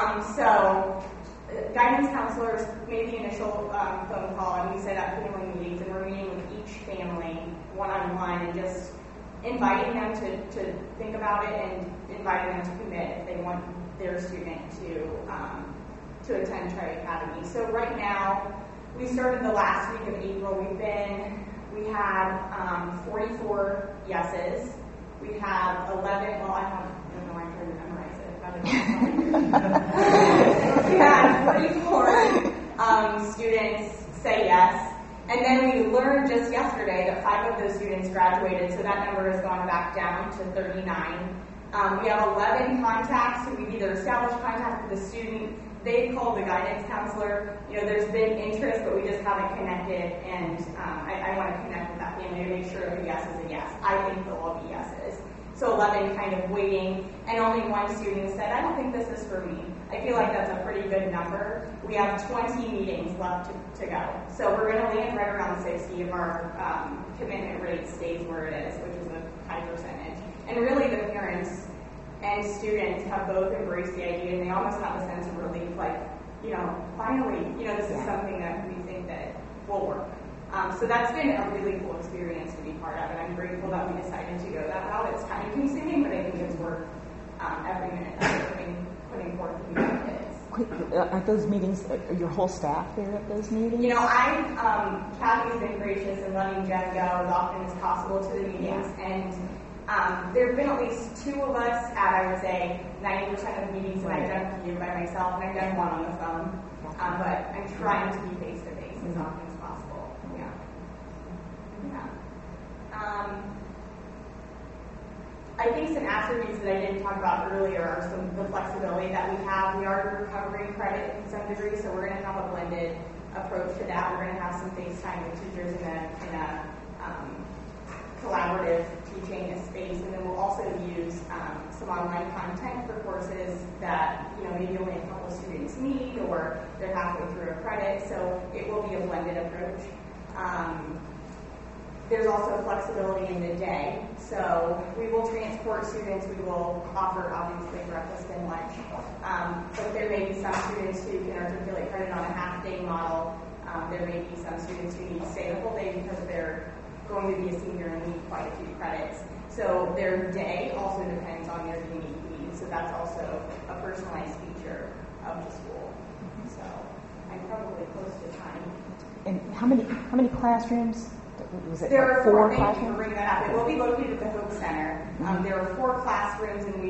Guidance counselors made the initial phone call, and we set up family meetings, and we're meeting with each family one-on-one and just inviting them to think about it and inviting them to commit if they want their student to attend Tri Academy. So right now, we started the last week of April. We had 44 yeses. We have 11. Well, I don't know. I'm trying to memorize it. We had 44 students say yes, and then we learned just yesterday that 5 of those students graduated. So that number has gone back down to 39. We have 11 contacts who we've either established contact with the student. They've called the guidance counselor. There's been interest, but we just haven't connected, and I want to connect with that family to make sure if a yes is a yes. I think they'll all be yeses. So 11 kind of waiting, and only one student said, I don't think this is for me. I feel like that's a pretty good number. We have 20 meetings left to go. So we're going to land right around 60 if our commitment rate stays where it is, which is a high percentage. And really the parents and students have both embraced the idea, and they almost have a sense of relief, like, finally, this is something that we think that will work. So that's been a really cool experience to be part of, and I'm grateful that we decided to go that route. It's time consuming, but I think it's worth every minute that we're putting forth to meet our kids. At those meetings, are your whole staff there at those meetings? Kathy's been gracious in letting Jen go as often as possible to the meetings, and there have been at least 2 of us at, I would say, 90% of meetings, and I've done a few by myself, and I've done one on the phone. But I'm trying to be face-to-face as often as possible. Yeah. I think some attributes that I didn't talk about earlier are the flexibility that we have. We are recovering credit in some degree, so we're going to have a blended approach to that. We're going to have some FaceTime with teachers in a collaborative teaching space, and then we'll also use some online content for courses that maybe only a couple of students need, or they're halfway through a credit. So it will be a blended approach. There's also flexibility in the day, so we will transport students. We will offer obviously breakfast and lunch, but there may be some students who can articulate credit on a half-day model. There may be some students who need to stay the whole day because they're going to be a senior and need quite a few credits. So their day also depends on their unique needs. So that's also a personalized feature of the school. So I'm probably close to time. And how many classrooms? Was it there are 4 classrooms? Thank you for bringing that up. It will be located at the Hope Center. There are 4 classrooms, and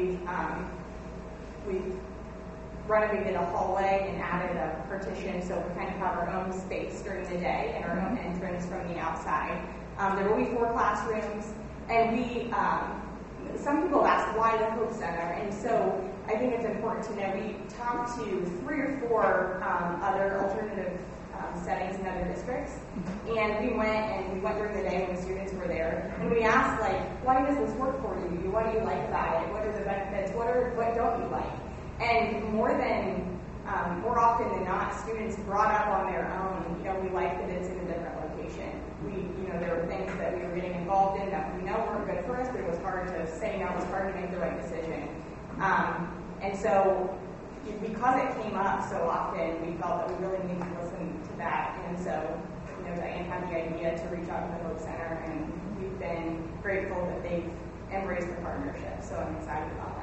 we've renovated a hallway and added a partition, so we kind of have our own space during the day and our own entrance from the outside. There will be 4 classrooms, and some people have asked why the Hope Center, and so I think it's important to know we talked to 3 or 4 other alternative settings in other districts, and we went during the day when the students were there, and we asked, why does this work for you? What do you like about it? What are the benefits? What don't you like? And more often than not, students brought up on their own, we like that it's in a different location. There were things that we were getting involved in that we know weren't good for us, but it was hard to say no, it was hard to make the right decision. And so, because it came up so often, we felt that we really needed to listen to that. And so, Diane had the idea to reach out to the Hope Center, and we've been grateful that they've embraced the partnership. So I'm excited about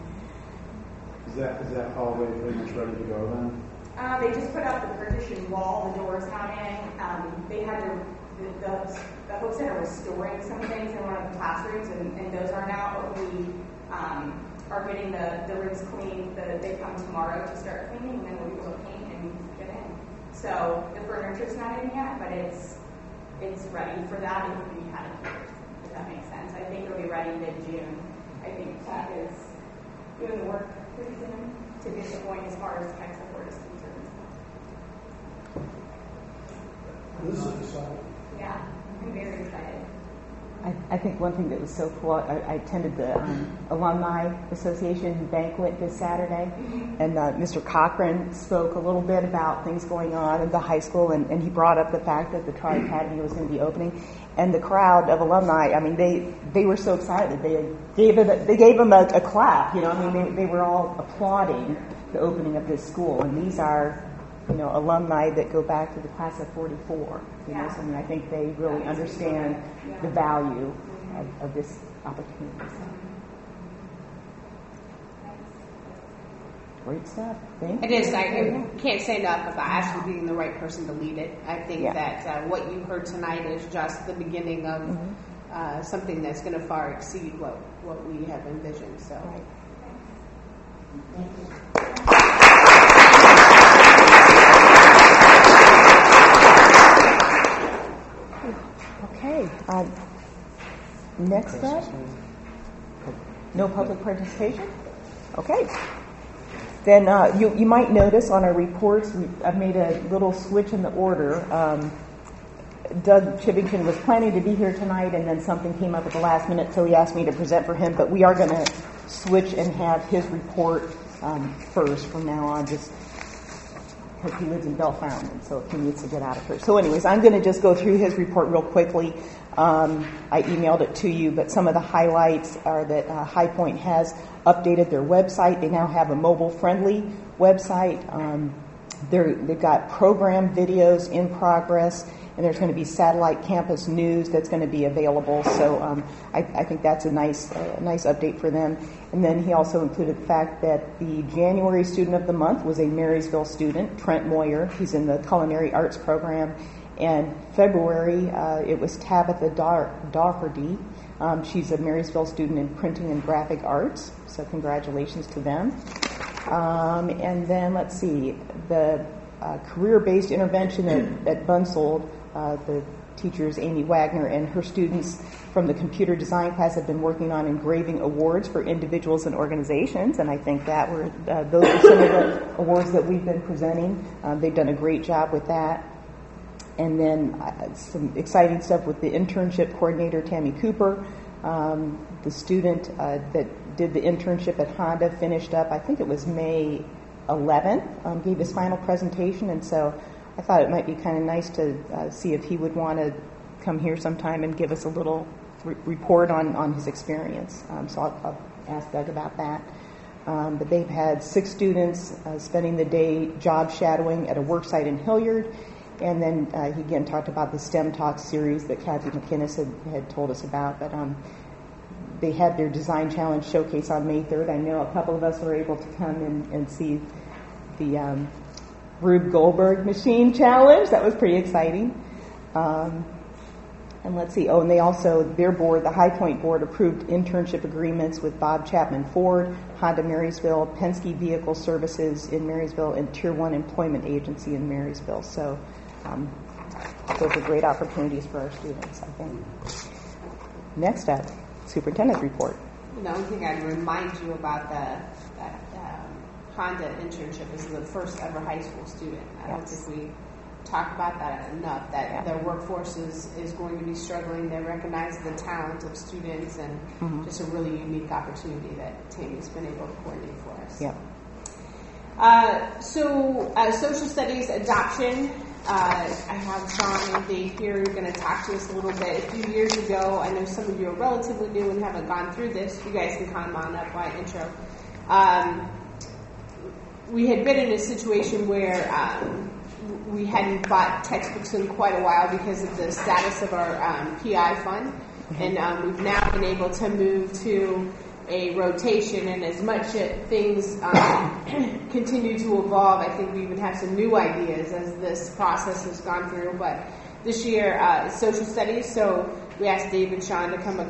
that. Is that hallway pretty much ready to go then? They just put up the partition wall, the doors not in. They had the Hope Center was storing some things in one of the classrooms, and those are now, but we are getting the rooms cleaned. They come tomorrow to start cleaning, and then we'll be able to paint and get in. So the furniture's not in yet, but it's ready for that if we had it here, if that makes sense. I think it'll be ready mid-June. I think Tech is doing the work pretty soon to get the point as far as tech support is concerned. This is exciting. Yeah, I'm very excited. I think one thing that was so cool, I attended the Alumni Association banquet this Saturday, and Mr. Cochran spoke a little bit about things going on in the high school, and he brought up the fact that the Tri-Academy was going to be opening, and the crowd of alumni, I mean, they were so excited. They gave him a clap, you know, I mean, they were all applauding the opening of this school, and these are, you know, alumni that go back to the class of 44. You know, so I mean, I think they really understand the value of this opportunity. So. Great stuff. Thank you. It is. I can't say enough about Ashley being the right person to lead it. I think that what you heard tonight is just the beginning of something that's going to far exceed what we have envisioned. So. Right. Thank you. Okay. Next up, no public participation? Okay. Then you might notice on our reports, I've made a little switch in the order. Doug Chivington was planning to be here tonight, and then something came up at the last minute, so he asked me to present for him. But we are going to switch and have his report first from now on, just because he lives in Bellefontaine, so he needs to get out of here. So anyways, I'm going to just go through his report real quickly. I emailed it to you, but some of the highlights are that High Point has updated their website. They now have a mobile-friendly website. They've got program videos in progress, and there's going to be satellite campus news that's going to be available. So I think that's a nice update for them. And then he also included the fact that the January student of the month was a Marysville student, Trent Moyer. He's in the culinary arts program. And February, it was Tabitha Daugherty. She's a Marysville student in printing and graphic arts. So congratulations to them. And then let's see, the career-based intervention at Bunsold, the teachers Amy Wagner and her students from the computer design class have been working on engraving awards for individuals and organizations, and I think that those are some of the awards that we've been presenting. They've done a great job with that. And then some exciting stuff with the internship coordinator, Tammy Cooper. The student that did the internship at Honda finished up, I think it was May 11th, gave his final presentation, and so I thought it might be kind of nice to see if he would want to come here sometime and give us a little report on his experience. So I'll ask Doug about that. But they've had 6 students spending the day job shadowing at a work site in Hilliard. And then he again talked about the STEM Talk series that Kathy McInnes had told us about. But they had their Design Challenge showcase on May 3rd. I know a couple of us were able to come and see the Rube Goldberg Machine Challenge. That was pretty exciting. And let's see. Oh, and they also, their board, the High Point board, approved internship agreements with Bob Chapman Ford, Honda Marysville, Penske Vehicle Services in Marysville, and Tier 1 Employment Agency in Marysville. So those are great opportunities for our students, I think. Next up, superintendent's report. The only thing I'd remind you about that Honda internship is the first ever high school student. I don't think we talk about that enough, that their workforce is going to be struggling. They recognize the talent of students and just a really unique opportunity that Tammy's been able to coordinate for us. Yeah. So social studies adoption, I have Sean and Dave here who are going to talk to us a little bit. A few years ago, I know some of you are relatively new and haven't gone through this. You guys can come on up by intro. We had been in a situation where we hadn't bought textbooks in quite a while because of the status of our PI fund. And we've now been able to move to a rotation, and as much as things continue to evolve, I think we even have some new ideas as this process has gone through. But this year, social studies, so we asked Dave and Sean to come and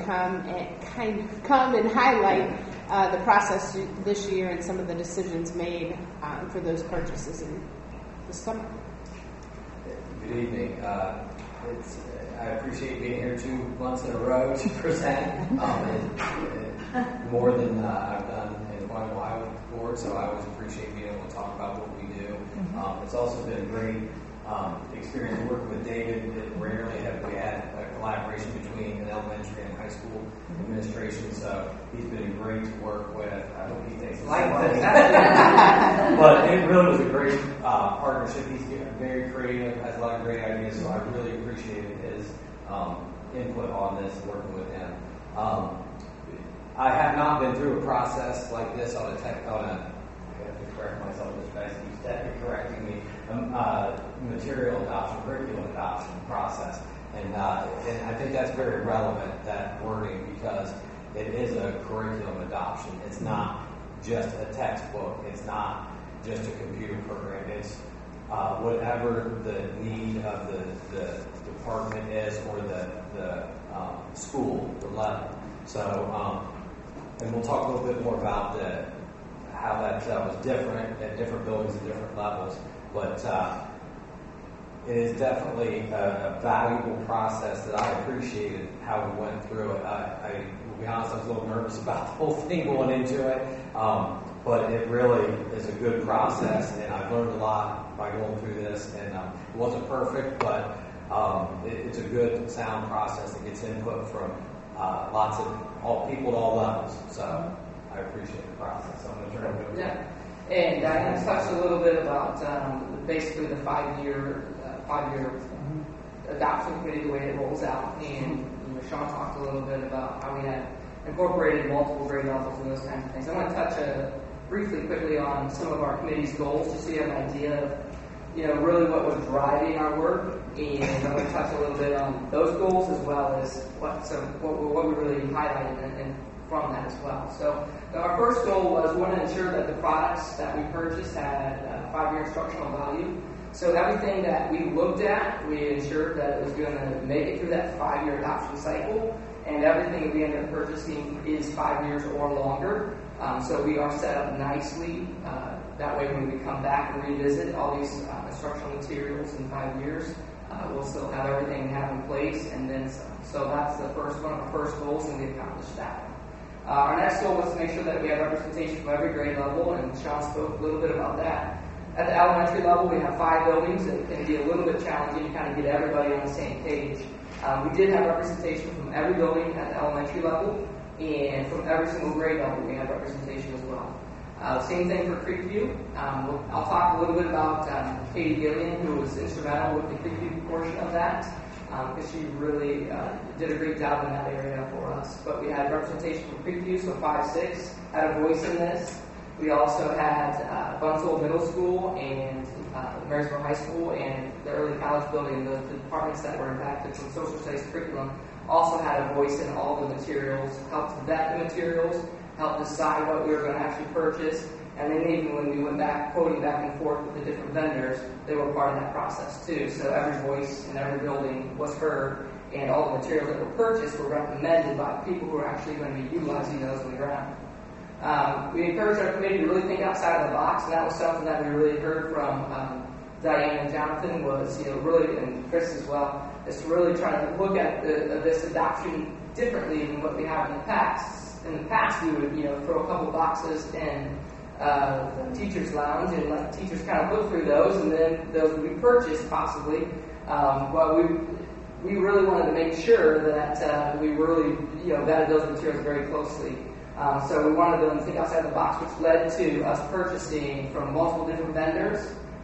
highlight the process this year and some of the decisions made for those purchases in the summer. Good evening. I appreciate being here 2 months in a row to present. More than I've done in quite a while with the board, so I always appreciate being able to talk about what we do. It's also been great experience working with David. Rarely have we had a collaboration between an elementary and high school administration, so he's been great to work with. I hope he takes it like that. But it really was a great partnership. He's very creative, has a lot of great ideas, so I really appreciated his input on this, working with him. I have not been through a process like this on a I have to correct myself, Mr. Dice keeps correcting me, material adoption, curriculum adoption process. And I think that's very relevant, that wording, because it is a curriculum adoption. It's not just a textbook. It's not just a computer program. It's whatever the need of the department is, or the school, the level. So, and we'll talk a little bit more about how that was different at different buildings at different levels. But it is definitely a valuable process that I appreciated how we went through it. I will be honest, I was a little nervous about the whole thing going into it, but it really is a good process, and I've learned a lot by going through this. And it wasn't perfect, but it's a good, sound process that gets input from lots of people at all levels. So I appreciate the process. So I'm going to turn it over. Yeah. And Diane touched a little bit about basically the five-year adoption committee, the way it rolls out. And Sean talked a little bit about how we had incorporated multiple grade levels and those kinds of things. I want to touch briefly, quickly on some of our committee's goals, just so you have an idea of really what was driving our work. And I'm going to touch a little bit on those goals, as well as what we really highlighted and from that as well. So our first goal was we want to ensure that the products that we purchased had 5-year instructional value. So everything that we looked at, we ensured that it was going to make it through that 5-year adoption cycle, and everything that we ended up purchasing is 5 years or longer. So we are set up nicely. That way when we come back and revisit all these instructional materials in 5 years, we'll still have everything we have in place, and then some. So that's the first one of our first goals, and we accomplished that. Our next goal was to make sure that we have representation from every grade level, and Sean spoke a little bit about that. At the elementary level, we have 5 buildings, and it can be a little bit challenging to kind of get everybody on the same page. We did have representation from every building at the elementary level, and from every single grade level, we have representation as well. Same thing for Creekview. I'll talk a little bit about Katie Gillian, who was instrumental with the Creekview portion of that, because she really did a great job in that area for us. But we had representation from Creekview, so 5-6 had a voice in this. We also had Bunzel Middle School and Marysville High School and the early college building, the departments that were impacted from social studies curriculum, also had a voice in all the materials, helped vet the materials, helped decide what we were going to actually purchase, and then even when we went back, quoting back and forth with the different vendors, they were part of that process too. So every voice in every building was heard, and all the materials that were purchased were recommended by people who are actually going to be utilizing those on the ground. We encouraged our committee to really think outside of the box, and that was something that we really heard from Diane and Jonathan was, really, and Chris as well, is to really try to look at this adoption differently than what we have in the past. In the past, we would, throw a couple boxes in the teacher's lounge and let the teachers kind of look through those, and then those would be purchased possibly. But we really wanted to make sure that we really, vetted those materials very closely. So we wanted them to think outside the box, which led to us purchasing from multiple different vendors,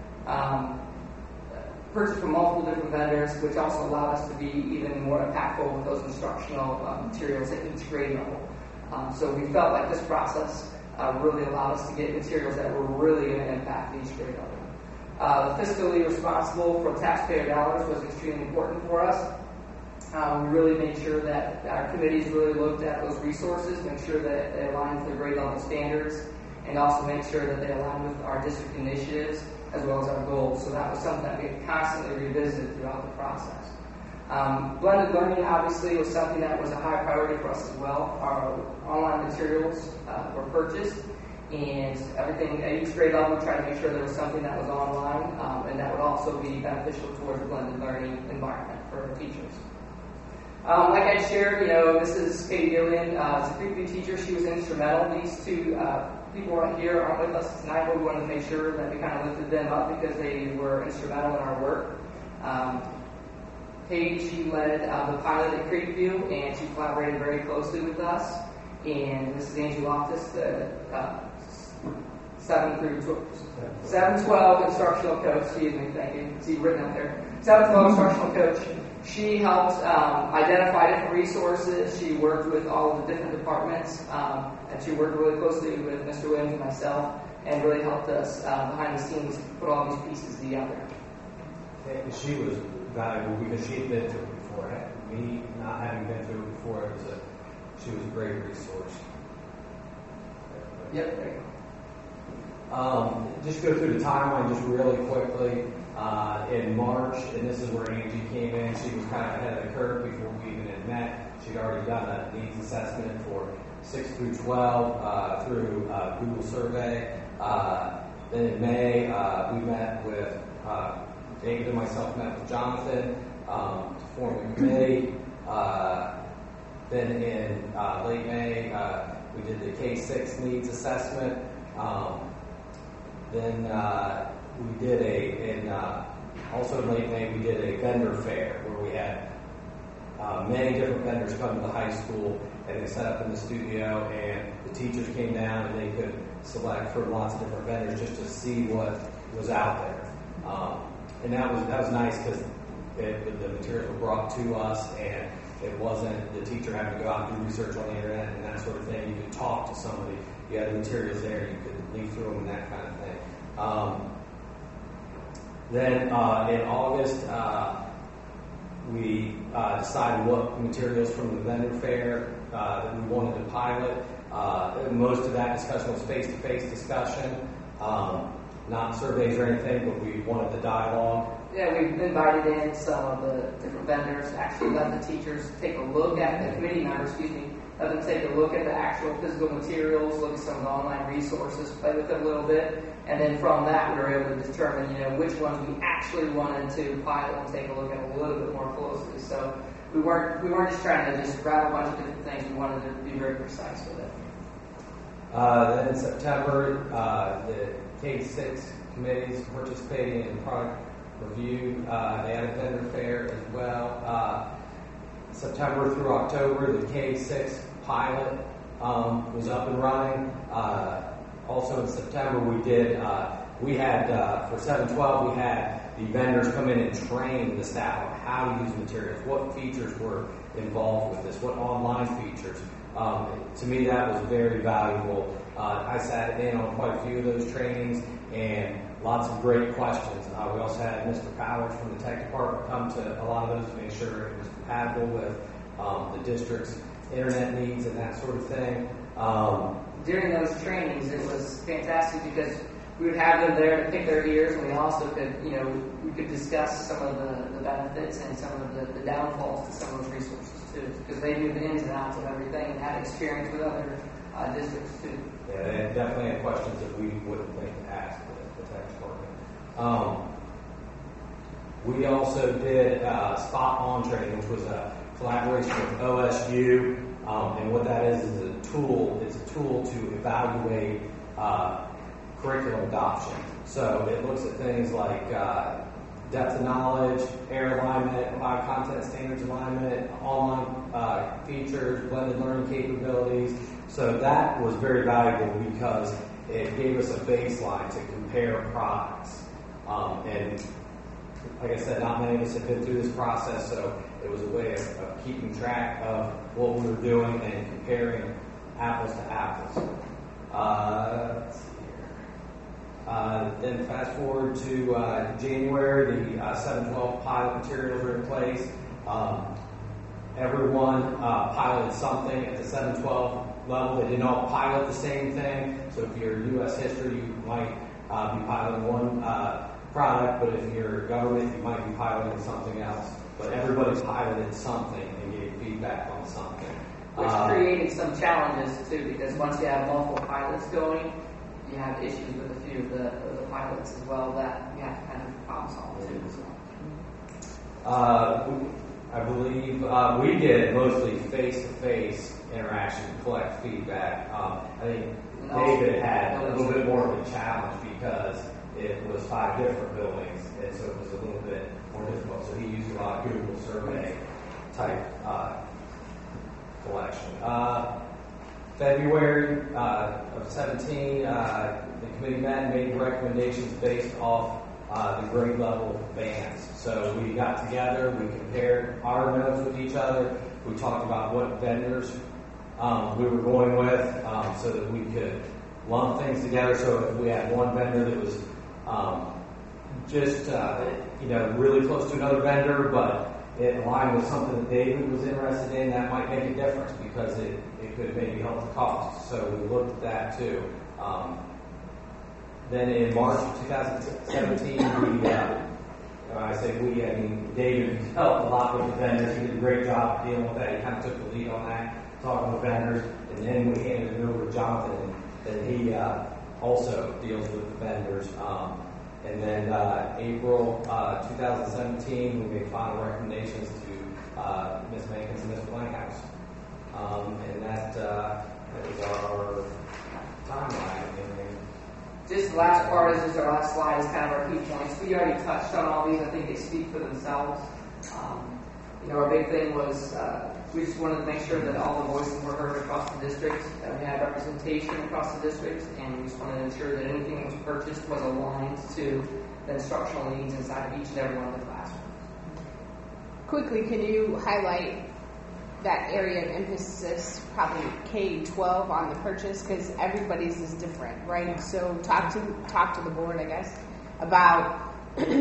which also allowed us to be even more impactful with those instructional materials at each grade level. So we felt like this process really allowed us to get materials that were really going to impact each grade level. Fiscally responsible for taxpayer dollars was extremely important for us. We really made sure that our committees really looked at those resources, make sure that they aligned with the grade level standards, and also make sure that they aligned with our district initiatives as well as our goals. So that was something that we constantly revisited throughout the process. Blended learning obviously was something that was a high priority for us as well. Our online materials were purchased, and everything at each grade level we tried to make sure there was something that was online, and that would also be beneficial towards a blended learning environment for our teachers. Like I shared, this is Katie Gillian. As a Creekview teacher, she was instrumental. These two people right here aren't with us tonight, but we wanted to make sure that we kind of lifted them up because they were instrumental in our work. Paige, she led the pilot at Creekview, and she collaborated very closely with us. And Mrs. Angie Loftus, the 7-12 instructional coach, excuse me, thank you, see written up there, 7-12 instructional coach. She helped identify different resources. She worked with all of the different departments, and she worked really closely with Mr. Williams and myself, and really helped us behind the scenes put all these pieces together. And she was valuable because she had been through it before. Me not having been through it before, she was a great resource. Yep, there you go. Just go through the timeline just really quickly. In March, and this is where Angie came in, she was kind of ahead of the curve before we even had met. She'd already done a needs assessment for 6 through 12 through Google survey. Then in May, we met with David and myself met with Jonathan to form a committee. Then in late May, we did the K-6 needs assessment. Then we did also in late May, we did a vendor fair where we had many different vendors come to the high school, and they set up in the studio, and the teachers came down and they could select from lots of different vendors just to see what was out there. And that was nice because the materials were brought to us, and it wasn't the teacher having to go out and do research on the internet and that sort of thing. You could talk to somebody. You had the materials there. You could leaf through them and that kind of thing. Then in August, we decided what materials from the vendor fair that we wanted to pilot. Most of that discussion was face-to-face discussion, not surveys or anything, but we wanted the dialogue. Yeah, we've invited in some of the different vendors to actually let the teachers take a look at the committee members, let them take a look at the actual physical materials, look at some of the online resources, play with it a little bit, and then from that we were able to determine, which ones we actually wanted to pilot and take a look at a little bit more closely. So we weren't just trying to just grab a bunch of different things. We wanted to be very precise with it. Then in September, the K-6 committees participating in product review. They had a vendor fair as well. September through October, the K-6 pilot was up and running. Also in September, we had for 7-12, we had the vendors come in and train the staff on how to use materials, what features were involved with this, what online features. To me, that was very valuable. I sat in on quite a few of those trainings, and lots of great questions. We also had Mr. Powers from the tech department come to a lot of those to make sure it was compatible with the district's internet needs and that sort of thing. During those trainings, it was fantastic because we would have them there to pick their ears, and we also could, we could discuss some of the benefits and some of the downfalls to some of those resources too, because they knew the ins and outs of everything and had experience with other districts too. Yeah, they definitely had questions that we wouldn't think to ask the tech department. We also did Spot On training, which was a collaboration with OSU, and what that is a tool. It's a tool to evaluate curriculum adoption. So it looks at things like depth of knowledge, air alignment, bio-content standards alignment, online features, blended learning capabilities. So that was very valuable because it gave us a baseline to compare products. And like I said, not many of us have been through this process, so it was a way of keeping track of what we were doing and comparing apples to apples. Let's see here. Then fast forward to January, the 7-12 pilot materials are in place. Everyone piloted something at the 7-12 level. They didn't all pilot the same thing. So if you're U.S. history, you might be piloting one product, but if you're government, you might be piloting something else. But everybody piloted something and gave feedback on something. Which created some challenges too, because once you have multiple pilots going, you have issues with a few of the pilots as well that you have to kind of problem solve too as well. I believe we did mostly face-to-face interaction, collect feedback. I think David had a little bit more of a challenge because it was 5 different buildings, and so it was a little bit more difficult. So he used a lot of Google survey type collection. February of 17, the committee met and made recommendations based off the grade level bands. So we got together, we compared our notes with each other, we talked about what vendors we were going with so that we could lump things together. So if we had one vendor that was just really close to another vendor, but it aligned with something that David was interested in, that might make a difference because it could maybe help the cost. So we looked at that too. Then in March of 2017, David helped a lot with the vendors. He did a great job dealing with that. He kind of took the lead on that, talking with vendors. And then we handed it over to Jonathan, and he also deals with the vendors. And then April 2017, we made final recommendations to Ms. Mankins and Ms. Blankhouse. And that is our timeline. Just the last part is just our last slide is kind of our key points. We already touched on all these. I think they speak for themselves. Our big thing was we just wanted to make sure that all the voices were heard across the district, that we had representation across the district, and we just wanted to ensure that anything that was purchased was aligned to the instructional needs inside of each and every one of the classrooms. Quickly, can you highlight that area of emphasis, probably K-12 on the purchase, because everybody's is different, right? So talk to the board, I guess, about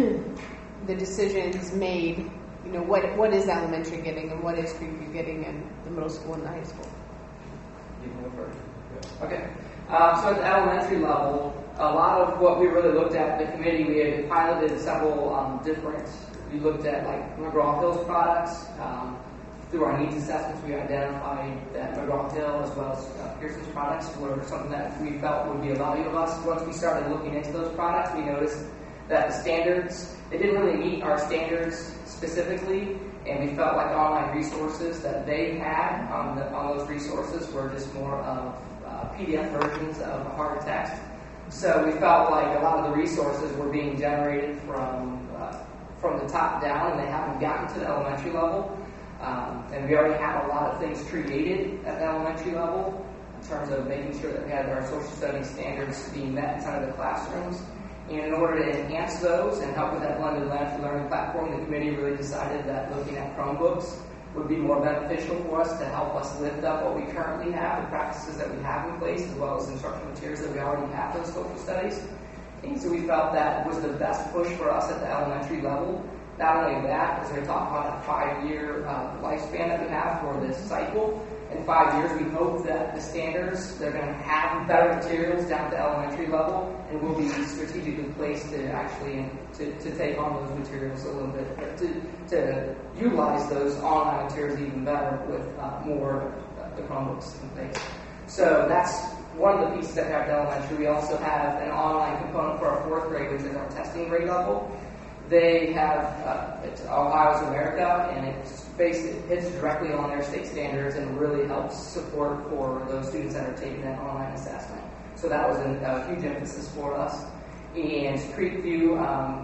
the decisions made. What is elementary getting and what is Creekview getting in the middle school and the high school? You can go first. Okay. So at the elementary level, a lot of what we really looked at in the committee, we had piloted several we looked at like McGraw-Hill's products. Through our needs assessments, we identified that McGraw-Hill as well as Pearson's products were something that we felt would be of value to us. Once we started looking into those products, we noticed that the standards, they didn't really meet our standards specifically, and we felt like online resources that they had on those resources were just more of PDF versions of hard text. So we felt like a lot of the resources were being generated from the top down, and they haven't gotten to the elementary level. And we already have a lot of things created at the elementary level in terms of making sure that we had our social studies standards being met inside of the classrooms. And in order to enhance those and help with that blended learning platform, the committee really decided that looking at Chromebooks would be more beneficial for us to help us lift up what we currently have, the practices that we have in place, as well as instructional materials that we already have for the social studies. And so we felt that was the best push for us at the elementary level. Not only that, as we talk about that 5-year lifespan that we have for this cycle, in 5 years we hope that the standards, they're going to have better materials down at the elementary level, and will be strategically placed to actually to take on those materials a little bit, to utilize those online materials even better with more of the Chromebooks in place. So that's one of the pieces that we have at elementary. We also have an online component for our 4th grade, which is our testing grade level. They have it's Ohio's America, and it hits directly on their state standards and really helps support for those students that are taking that online assessment. So that was a huge emphasis for us. And Creekview,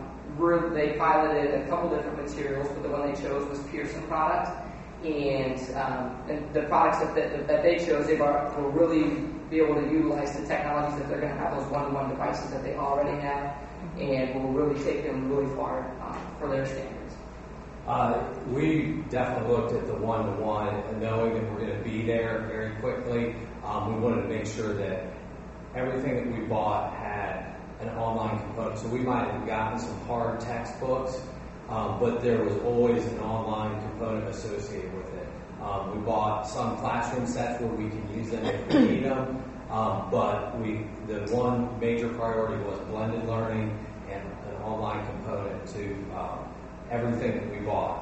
they piloted a couple different materials, but the one they chose was Pearson product. And the products that they chose, they will really be able to utilize the technologies that they're going to have, those one-to-one devices that they already have, and will really take them really far for their standards. We definitely looked at the one-to-one, and knowing that we're going to be there very quickly. We wanted to make sure that everything that we bought had an online component. So we might have gotten some hard textbooks, but there was always an online component associated with it. We bought some classroom sets where we can use them if we need them, but the one major priority was blended learning and an online component to everything that we bought.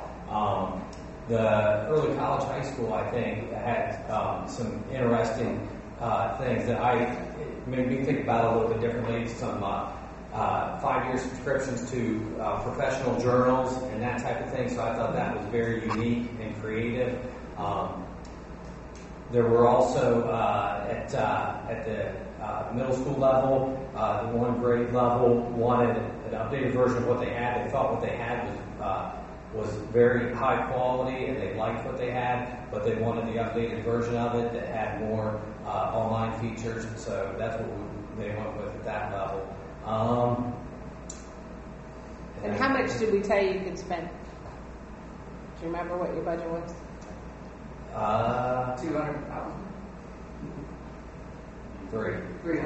The early college high school, I think, had some interesting things that made me think about a little bit differently. Some 5-year subscriptions to professional journals and that type of thing. So I thought that was very unique and creative. There were also at the middle school level, the 1 grade level wanted an updated version of what they had. They thought what they had was very high quality, and they liked what they had, but they wanted the updated version of it that had more online features. So that's what they went with at that level. And how much did we tell you could spend? Do you remember what your budget was? 200,000. 300.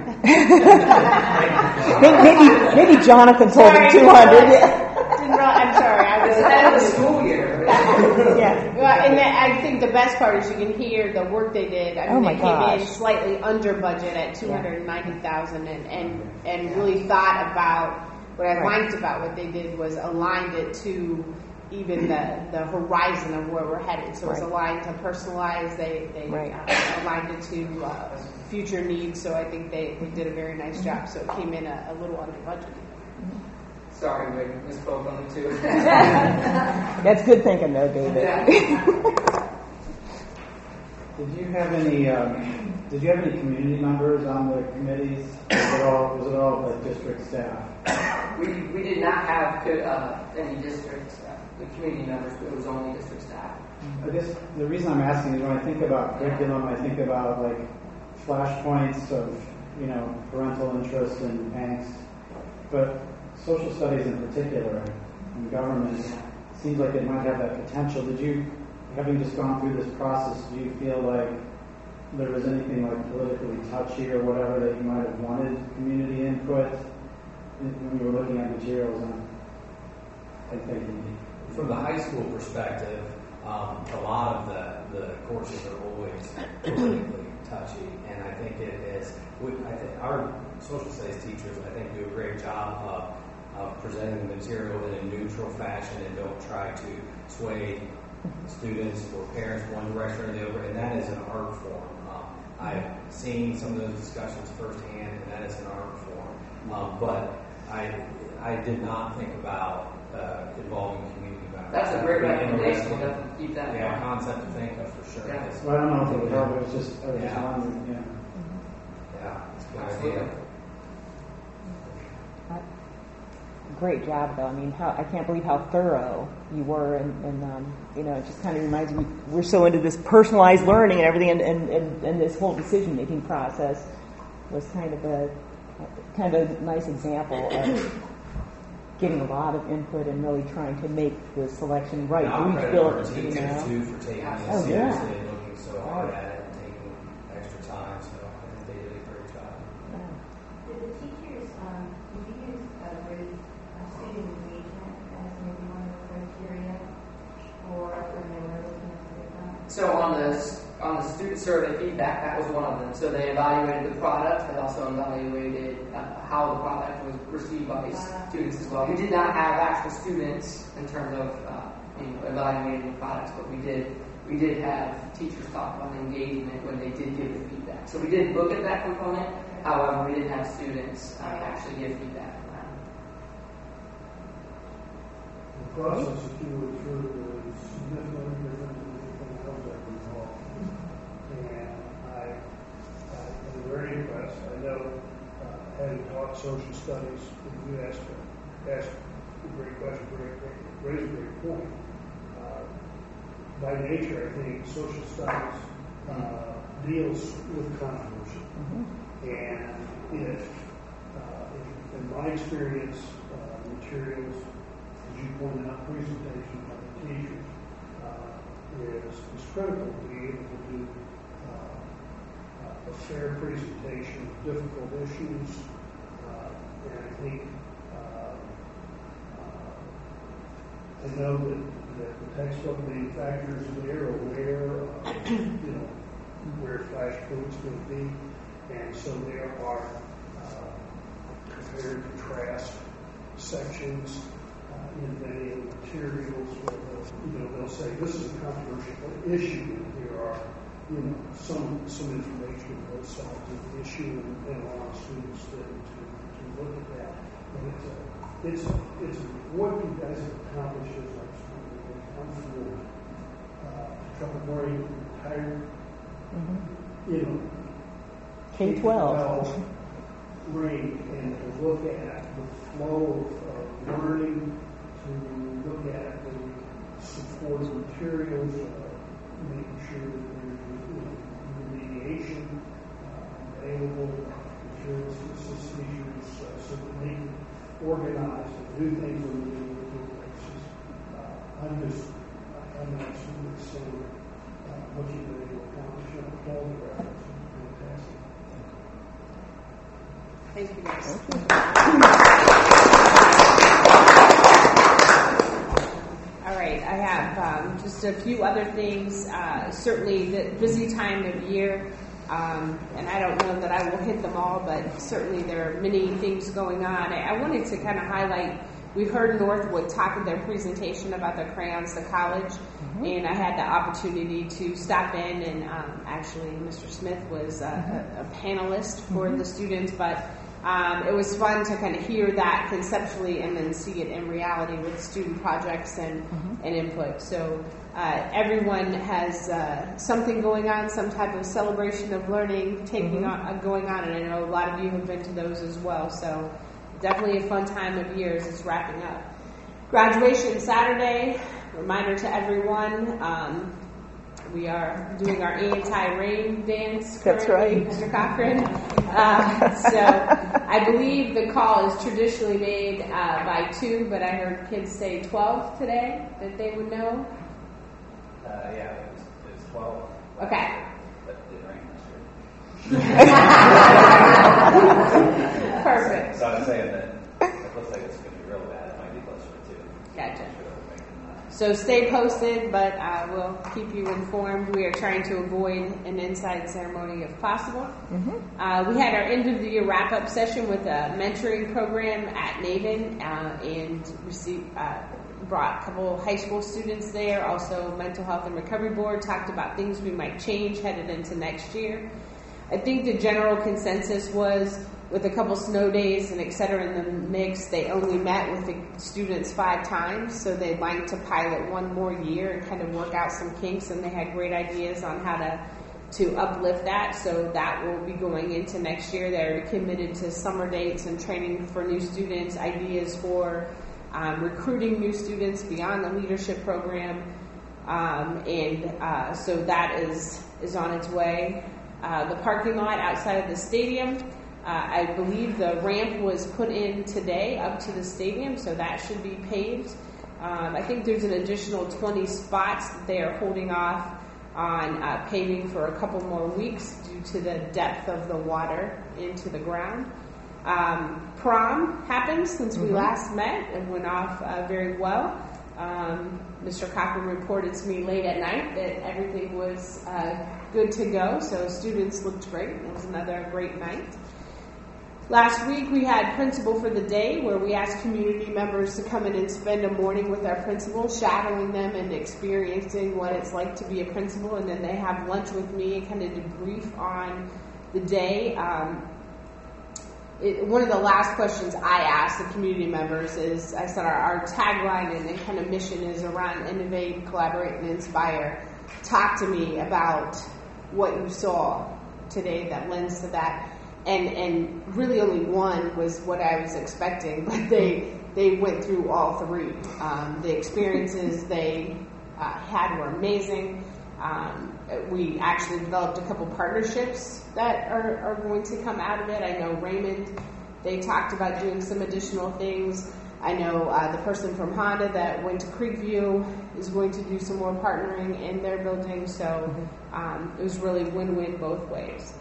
maybe Jonathan told him 200. I'm sorry. I was at the school year. Yeah. Well, and I think the best part is you can hear the work they did. I mean, they came in slightly under budget at $290,000, and really thought about what I liked about what they did was aligned it to even the horizon of where we're headed. So it's aligned to personalized. They aligned it to future needs. So I think they did a very nice job. So it came in a little under budget. Sorry, we misspoke on the 2. That's good thinking, though, David. Did you have any community members on the committees? Was it all like district staff? We did not have any district community members, but it was only district staff. I guess the reason I'm asking is when I think about curriculum, I think about like flashpoints of parental interest and angst, but social studies in particular and government seems like it might have that potential. Did you, having just gone through this process, do you feel like there was anything like politically touchy or whatever that you might have wanted community input when you were looking at materials? I'm thinking. From the high school perspective, a lot of the courses are always politically touchy, and I think it is. I think our social studies teachers, I think, do a great job of presenting the material in a neutral fashion and don't try to sway students or parents one direction or the other, and that is an art form. I've seen some of those discussions firsthand, and that is an art form. But I did not think about involving community members. That's a great recommendation. We'll definitely keep that. Yeah, concept to think of for sure. Yeah. Well, I don't know if it would help. It was just wondering. Yeah, it's a good idea. Great job, though. I mean, I can't believe how thorough you were, and it just kind of reminds me we're so into this personalized learning and everything, and this whole decision-making process was kind of a nice example of getting a lot of input and really trying to make the selection right. Teachers too for taking it seriously and looking so hard at it and taking extra time. So I think they did a great job. Did the teachers did you use rate student engagement as maybe one of the criteria, or when they were looking at the So on the student survey feedback, that was one of them. So they evaluated the product. They also evaluated how the product was received by students as well. We did not have actual students in terms of evaluating the products, but we did have teachers talk about engagement when they did give the feedback. So we did look at that component. However, we didn't have students actually give feedback on that. The process that you went through was significantly different than anything else I've involved. And I am very impressed. I know, having taught social studies, you asked a great question, raised a great point. By nature, I think social studies deals with controversy. And if in my experience, materials, as you pointed out, presentation by the teachers is critical to be able to do a fair presentation of difficult issues. And I think I know that the textbook manufacturers are aware of where flashpoints will be, and so there are compare and contrast sections in many of the materials where they'll say this is a controversial issue, and here are some information on both sides of the issue, and allow students to look at that. But it's what you guys have accomplished is I'm floored. Trouble worrying, tired, you know, K-12 range, and to look at the flow of learning, to look at the supportive materials, making sure that there's remediation available, materials to assist teachers so that they can organize and do things on a daily basis. I'm absolutely excited what you've been able to accomplish. All the reference is fantastic. Thank you, guys. All right, I have just a few other things. Certainly the busy time of year, and I don't know that I will hit them all, but certainly there are many things going on. I wanted to kind of highlight, we heard Northwood talk in their presentation about their Crayons to College, and I had the opportunity to stop in, and actually Mr. Smith was a panelist for the students, but it was fun to kind of hear that conceptually and then see it in reality with student projects and input. So everyone has something going on, some type of celebration of learning going on, and I know a lot of you have been to those as well. So definitely a fun time of year as it's wrapping up. Graduation Saturday, reminder to everyone, we are doing our anti-rain dance. That's right. Mr. Cochran. So I believe the call is traditionally made by 2, but I heard kids say 12 today that they would know. Yeah, it's 12. Okay. But it did rain this year. Perfect. So I'm saying that it looks like it's going to be real bad. It might be closer to 2. Gotcha. So stay posted, but we'll keep you informed. We are trying to avoid an inside ceremony if possible. We had our end of the year wrap-up session with a mentoring program at Naven and brought a couple high school students there. Also, Mental Health and Recovery Board talked about things we might change headed into next year. I think the general consensus was, with a couple snow days and et cetera in the mix, they only met with the students 5 times, so they'd like to pilot one more year and kind of work out some kinks, and they had great ideas on how to uplift that, so that will be going into next year. They're committed to summer dates and training for new students, ideas for recruiting new students beyond the leadership program, so that is on its way. The parking lot outside of the stadium, I believe the ramp was put in today up to the stadium, so that should be paved. I think there's an additional 20 spots that they are holding off on paving for a couple more weeks due to the depth of the water into the ground. Prom happened since we last met and went off very well. Mr. Cochran reported to me late at night that everything was good to go, so students looked great. It was another great night. Last week we had Principal for the Day, where we asked community members to come in and spend a morning with our principal, shadowing them and experiencing what it's like to be a principal, and then they have lunch with me and kind of debrief on the day. One of the last questions I asked the community members is, I said our tagline and kind of mission is around innovate, collaborate, and inspire. Talk to me about what you saw today that lends to that. And really only one was what I was expecting, but they went through all 3. The experiences they had were amazing. We actually developed a couple partnerships that are going to come out of it. I know Raymond, they talked about doing some additional things. I know the person from Honda that went to Creekview is going to do some more partnering in their building, so it was really win-win both ways.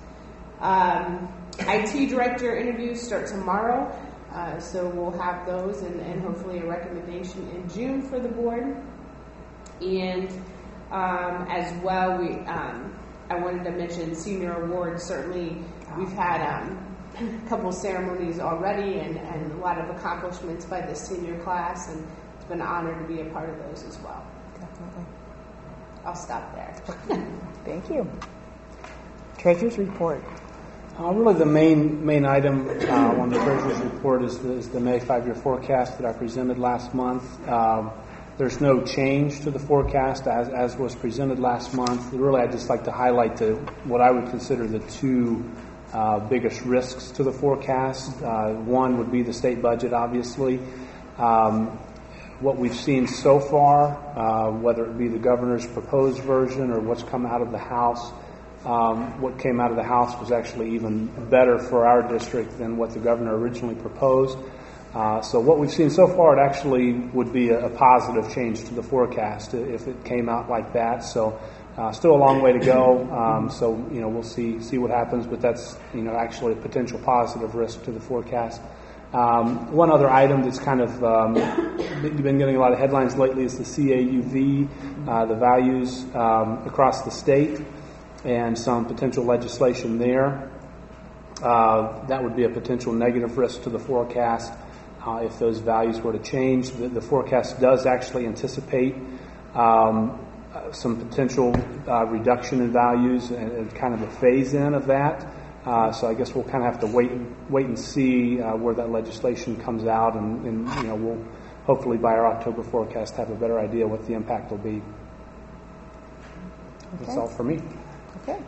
IT director interviews start tomorrow, so we'll have those and hopefully a recommendation in June for the board. And as well, I wanted to mention senior awards. Certainly, we've had a couple ceremonies already and a lot of accomplishments by the senior class, and it's been an honor to be a part of those as well. Definitely. I'll stop there. Thank you. Treasurer's report. Really the main item on the Treasurer's report is the May 5-year forecast that I presented last month. There's no change to the forecast as was presented last month. Really, I'd just like to highlight what I would consider the two biggest risks to the forecast. One would be the state budget, obviously. What we've seen so far, whether it be the governor's proposed version or what's come out of the House, what came out of the House was actually even better for our district than what the governor originally proposed. So what we've seen so far, it actually would be a positive change to the forecast if it came out like that. So still a long way to go. So we'll see what happens, but that's actually a potential positive risk to the forecast. One other item that's kind of been getting a lot of headlines lately is the CAUV, the values across the state, and some potential legislation there. That would be a potential negative risk to the forecast. If those values were to change, the forecast does actually anticipate some potential reduction in values and kind of a phase-in of that. So I guess we'll kind of have to wait and see where that legislation comes out, and we'll hopefully by our October forecast have a better idea what the impact will be. Okay. That's all for me. Okay.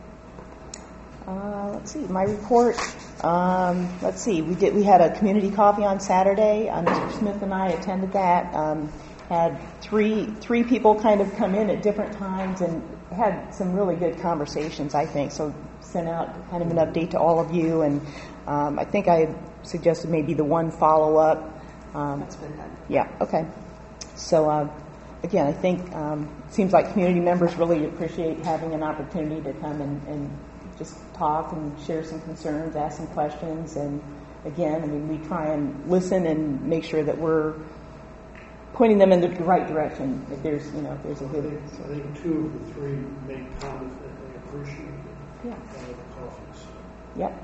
Let's see, my report. Let's see, we had a community coffee on Saturday. Mr. Smith and I attended that. Had three people kind of come in at different times and had some really good conversations, I think. So sent out kind of an update to all of you, and I think I suggested maybe the one follow-up. That's been done. Yeah, okay. So again, I think it seems like community members really appreciate having an opportunity to come and just talk and share some concerns, ask some questions, and again, I mean, we try and listen and make sure that we're pointing them in the right direction. If there's, if there's a good. I think 2 of the 3 make comments that they appreciate. Yeah. The coffees. Yep.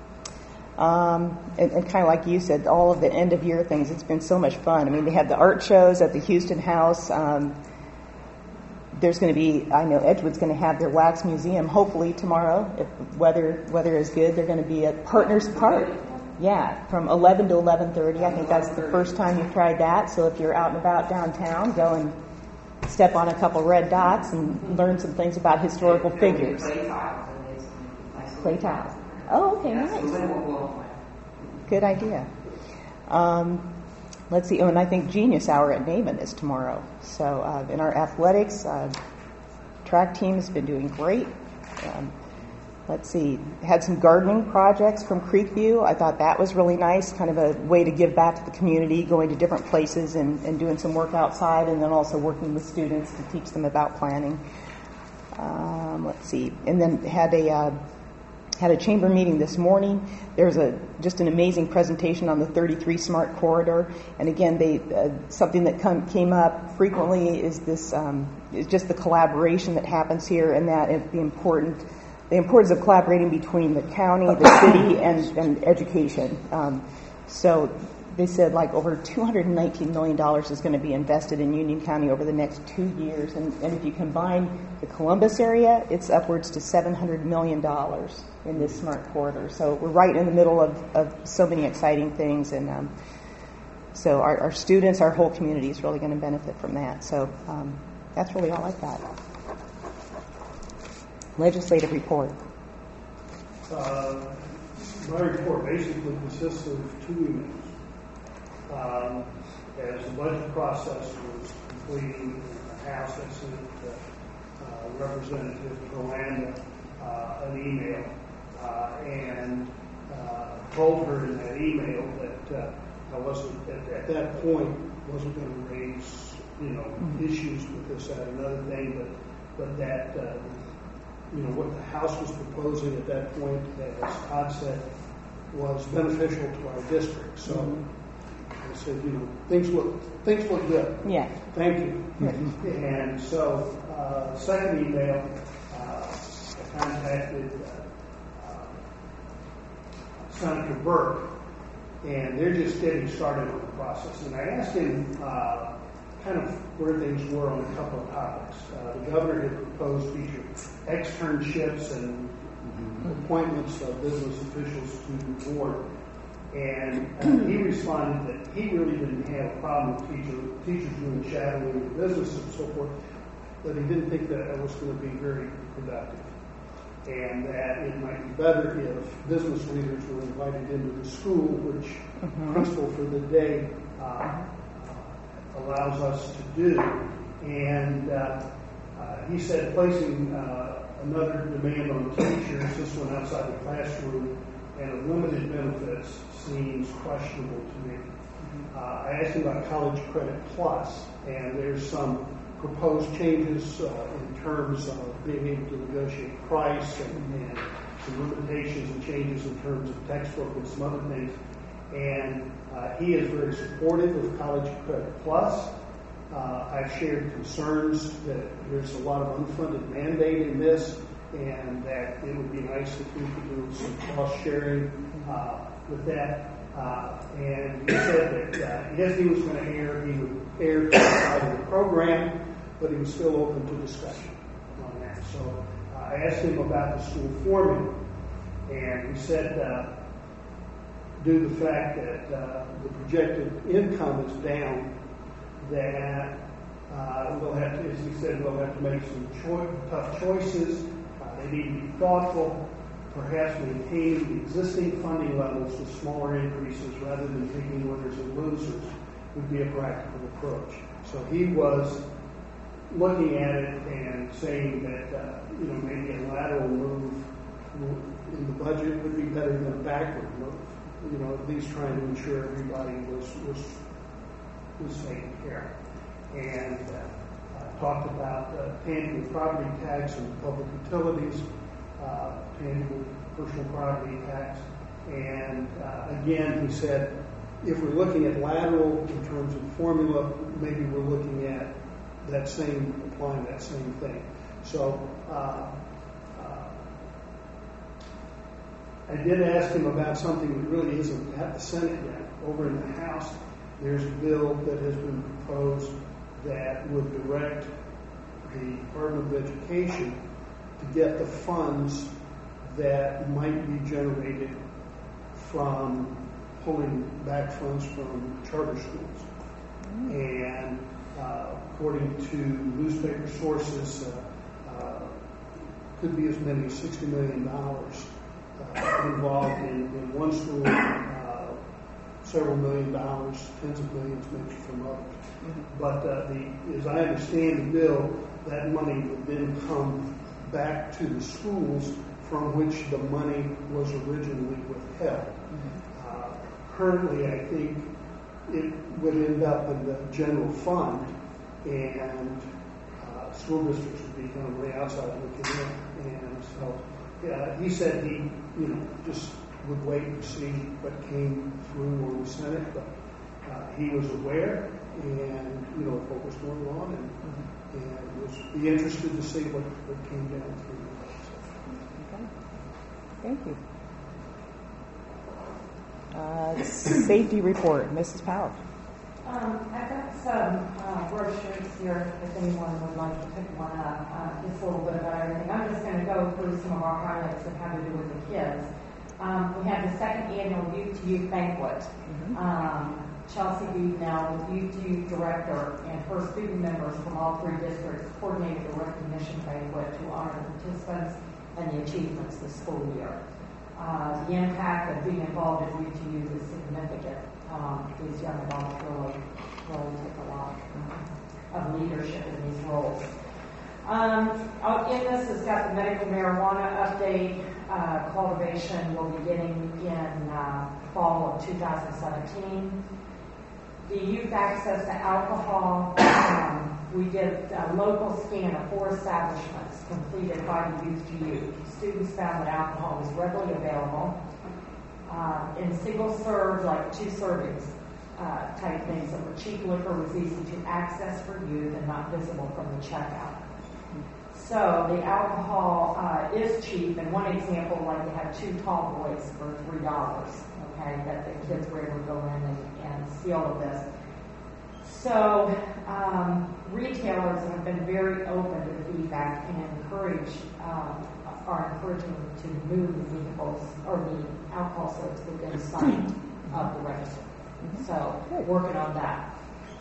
And kind of like you said, all of the end of year things. It's been so much fun. I mean, they had the art shows at the Houston House. There's going to be, I know Edgewood's going to have their wax museum hopefully tomorrow. If weather is good, they're going to be at Partners Park. Yeah, from 11 to 11:30. I think that's the first time you've tried that. So if you're out and about downtown, go and step on a couple red dots and learn some things about historical figures. Clay tiles. Oh, okay, nice. Good idea. Let's see. Oh, and I think Genius Hour at Naaman is tomorrow. So in our athletics, track team has been doing great. Let's see. Had some gardening projects from Creekview. I thought that was really nice, kind of a way to give back to the community, going to different places and doing some work outside, and then also working with students to teach them about planning. Let's see. And then had a chamber meeting this morning. There's just an amazing presentation on the 33 Smart Corridor. And again, something that came up frequently is this is just the collaboration that happens here, and that the importance of collaborating between the county, the city, and education. So they said like over $219 million is going to be invested in Union County over the next 2 years. And if you combine the Columbus area, it's upwards to $700 million in this smart corridor. So we're right in the middle of so many exciting things. And so our students, our whole community is really going to benefit from that. So that's really all I've got. Legislative report. My report basically consists of 2 emails. As the budget process was completing in the House, I sent Representative Galanda an email and told her in that email that I wasn't at that point wasn't going to raise issues with this, that, another thing, but that what the House was proposing at that point, as Todd said, was beneficial to our district. So I said, things look good. Yeah. Thank you. And so, second email, I contacted Senator Burke, and they're just getting started on the process. And I asked him kind of where things were on a couple of topics. The governor had proposed future externships and appointments of business officials to the board. And he responded that he really didn't have a problem with teachers doing shadowing in business and so forth, but he didn't think that was going to be very productive. And that it might be better if business leaders were invited into the school, which principal for the day allows us to do. And he said placing another demand on teachers, this one outside the classroom, and a limited benefits seems questionable to me. I asked him about College Credit Plus, and there's some proposed changes in terms of being able to negotiate price and some limitations and changes in terms of textbook and some other things. And he is very supportive of College Credit Plus. I've shared concerns that there's a lot of unfunded mandate in this, and that it would be nice if we could do some cost sharing with that. And he said that if he was going to err, he would err to the side of the program, but he was still open to discussion on that. So I asked him about the school formula, and he said due to the fact that the projected income is down, that we'll have to, as he said, we'll have to make some tough choices. They need to be thoughtful, perhaps maintaining the existing funding levels with smaller increases rather than taking winners and losers would be a practical approach. So he was looking at it and saying that maybe a lateral move in the budget would be better than a backward move. At least trying to ensure everybody was taken care of. And talked about tangible property tax and public utilities, tangible personal property tax. And again, he said, if we're looking at lateral in terms of formula, maybe we're looking at applying that same thing. So I did ask him about something that really isn't at the Senate yet. Over in the House, there's a bill that has been proposed that would direct the Department of Education to get the funds that might be generated from pulling back funds from charter schools. And according to newspaper sources, could be as many as $60 million involved in one school, several $1 million, tens of millions maybe from others. But as I understand the bill, that money would then come back to the schools from which the money was originally withheld. Currently, I think it would end up in the general fund, and school districts would be kind of way outside looking in. And so he said he, just would wait and see what came through on the Senate, but he was aware and what was going on, and was be interested to see what came down through. Okay. Thank you. Safety report, Mrs. Powell. I've got some brochures here if anyone would like to pick one up, just a little bit about everything. I'm just going to go through some of our highlights that have to do with the kids. We had the second annual Youth to Youth banquet. Chelsea Beadnell, the Youth to Youth director, and her student members from all three districts coordinated a recognition banquet to honor the participants and the achievements this school year. The impact of being involved in Youth to Youth is significant. These young adults really take a lot of leadership in these roles. In this has got the medical marijuana update. Cultivation will be beginning in fall of 2017. The youth access to alcohol, we did a local scan of 4 establishments completed by the Youth to Youth. Students found that alcohol was readily available in single serve, like 2 servings type things, that were cheap liquor, was easy to access for youth and not visible from the checkout. So the alcohol is cheap. And one example, like you have 2 tall boys for $3, okay, that the kids were able to go in and see all of this. So retailers have been very open to the feedback and are encouraging to move the vehicles or the alcohol service within sight of the register. So working on that.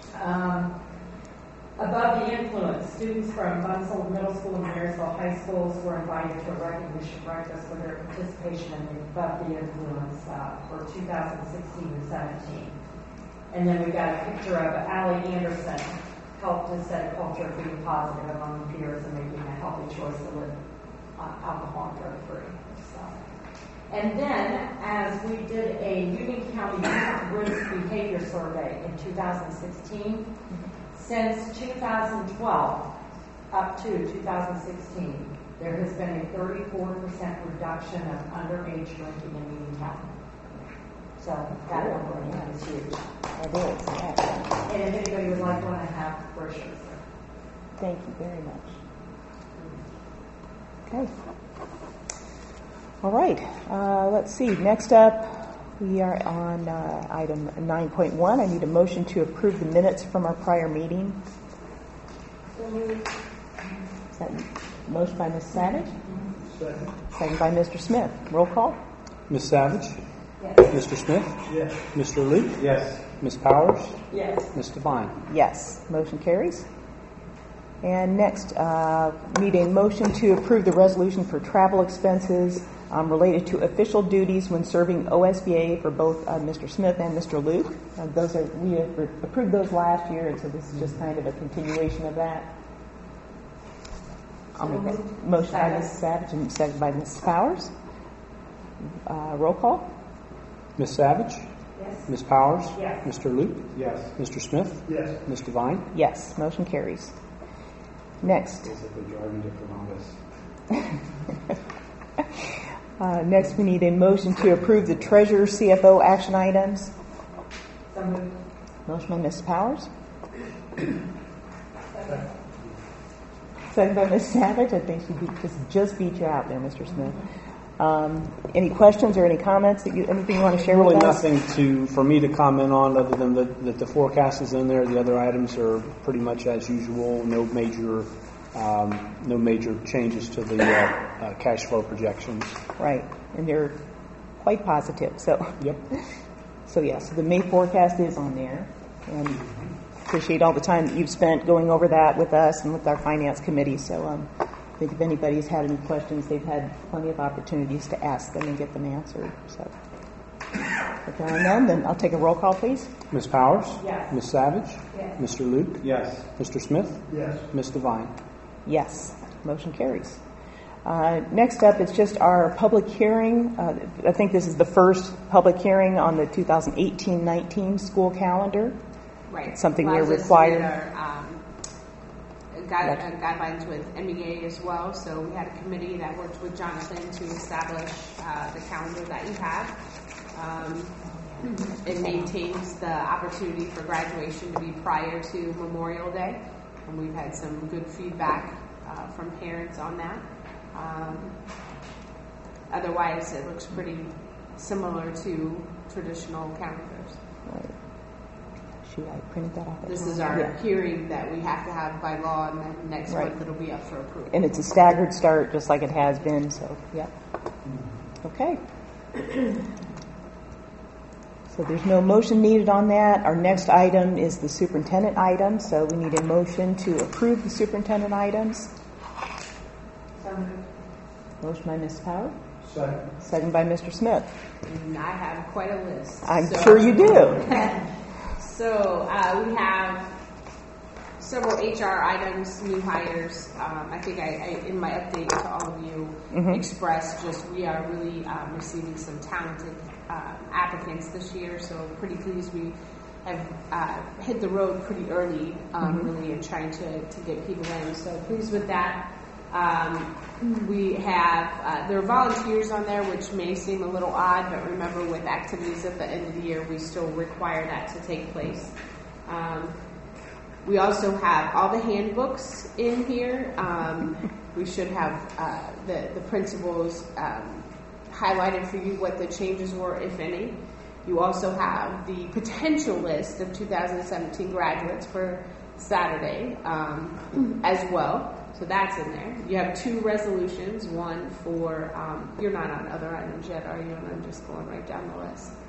Above the influence, students from Bunsold Middle School and Marysville High Schools were invited to a recognition breakfast for their participation in the Above the Influence for 2016 and 17. And then we got a picture of Allie Anderson, helped to set a culture of being positive among peers and making a healthy choice to live alcohol and drug-free. So. And then, as we did a Union County Youth Risk Behavior Survey in 2016, since 2012 up to 2016, there has been a 34% reduction of underage drinking in Union County. So that number is huge. It is, yeah. And if anybody would like one, I have brochures. Thank you very much. Okay. All right. Let's see. Next up, we are on item 9.1. I need a motion to approve the minutes from our prior meeting. Is that motion by Ms. Savage? Second by Mr. Smith. Roll call. Ms. Savage? Yes. Mr. Smith? Yes. Mr. Luke? Yes. Ms. Powers? Yes. Ms. Devine? Yes. Motion carries. And next, need a motion to approve the resolution for travel expenses related to official duties when serving OSBA for both Mr. Smith and Mr. Luke. We approved those last year, and so this is just kind of a continuation of that. I'll make that motion by Ms. Savage and second by Ms. Powers. Roll call. Ms. Savage? Yes. Ms. Powers? Yes. Mr. Luke? Yes. Mr. Smith? Yes. Ms. Devine? Yes. Motion carries. Next. Basically driving to Columbus. Next, we need a motion to approve the Treasurer CFO action items. So moved. Motion by Ms. Powers. Second by Ms. Savage. I think she just beat you out there, Mr. Smith. Any questions or any comments? Anything you want to share really with us? Nothing for me to comment on other than that the forecast is in there. The other items are pretty much as usual. No major changes to the cash flow projections. Right, and they're quite positive. So yep. So yes, the May forecast is on there, and appreciate all the time that you've spent going over that with us and with our finance committee. So I think if anybody's had any questions, they've had plenty of opportunities to ask them and get them answered. So, if there are none, then I'll take a roll call, please. Ms. Powers? Yes. Ms. Savage? Yes. Mr. Luke? Yes. Mr. Smith? Yes. Ms. Devine? Yes. Motion carries. Next up, it's just our public hearing. I think this is the first public hearing on the 2018-19 school calendar. Right. It's something Allows we're us to required. get our, guidelines with MEA as well. So we had a committee that worked with Jonathan to establish the calendar that you have. It maintains the opportunity for graduation to be prior to Memorial Day, and we've had some good feedback from parents on that. Otherwise, it looks pretty similar to traditional calendars. Right. Should I print that off? This is our hearing that we have to have by law, and then next month it'll be up for approval. And it's a staggered start, just like it has been. So, yeah. Okay. So there's no motion needed on that. Our next item is the superintendent item. So we need a motion to approve the superintendent items. Motion by Ms. Powell. Second. Second by Mr. Smith. And I have quite a list. I'm sure you do. So we have several HR items, new hires. I think I in my update to all of you, expressed just we are really receiving some talented applicants this year. So pretty pleased we have hit the road pretty early, really, in trying to get people in. So pleased with that. We have, there are volunteers on there, which may seem a little odd, but remember with activities at the end of the year, we still require that to take place. We also have all the handbooks in here. We should have the principals highlighted for you what the changes were, if any. You also have the potential list of 2017 graduates for Saturday as well. So that's in there. You have two resolutions, one for, you're not on other items yet, are you? And I'm just going right down the list.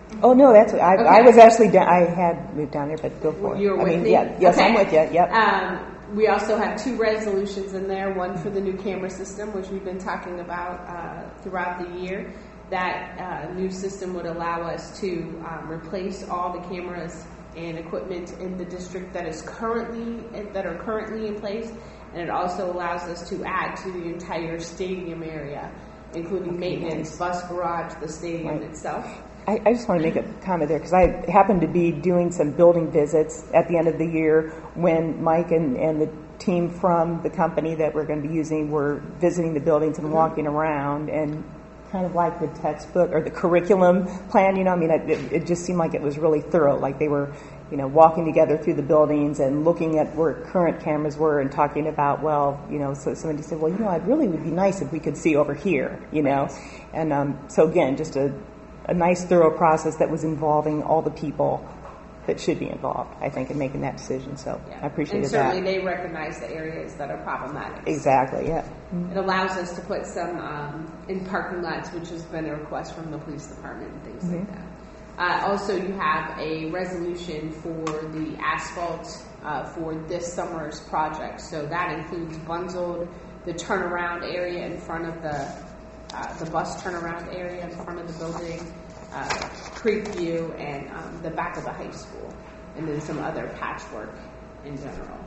Oh no, that's I Okay. was actually down, I had moved down there, but go for it. You were I with mean, me? yeah, yes, Okay. I'm with you. Yep. We also have 2 resolutions in there, one for the new camera system, which we've been talking about throughout the year. That new system would allow us to replace all the cameras and equipment in the district that are currently in place, and it also allows us to add to the entire stadium area, including maintenance, bus garage, the stadium itself. I just want to make a comment there because I happened to be doing some building visits at the end of the year when Mike and the team from the company that we're going to be using were visiting the buildings and walking around, and kind of like the textbook or the curriculum plan, I mean, it just seemed like it was really thorough, like they were, walking together through the buildings and looking at where current cameras were and talking about, so somebody said, it really would be nice if we could see over here, and so again, just a nice thorough process that was involving all the people that should be involved, I think, in making that decision. So I appreciated that. And certainly they recognize the areas that are problematic. Exactly, yeah. It allows us to put some in parking lots, which has been a request from the police department and things like that. Also, you have a resolution for the asphalt for this summer's project. So that includes Bunzold, the turnaround area in front of the bus turnaround area in front of the building, Creekview, and the back of the high school, and then some other patchwork in general.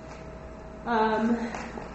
I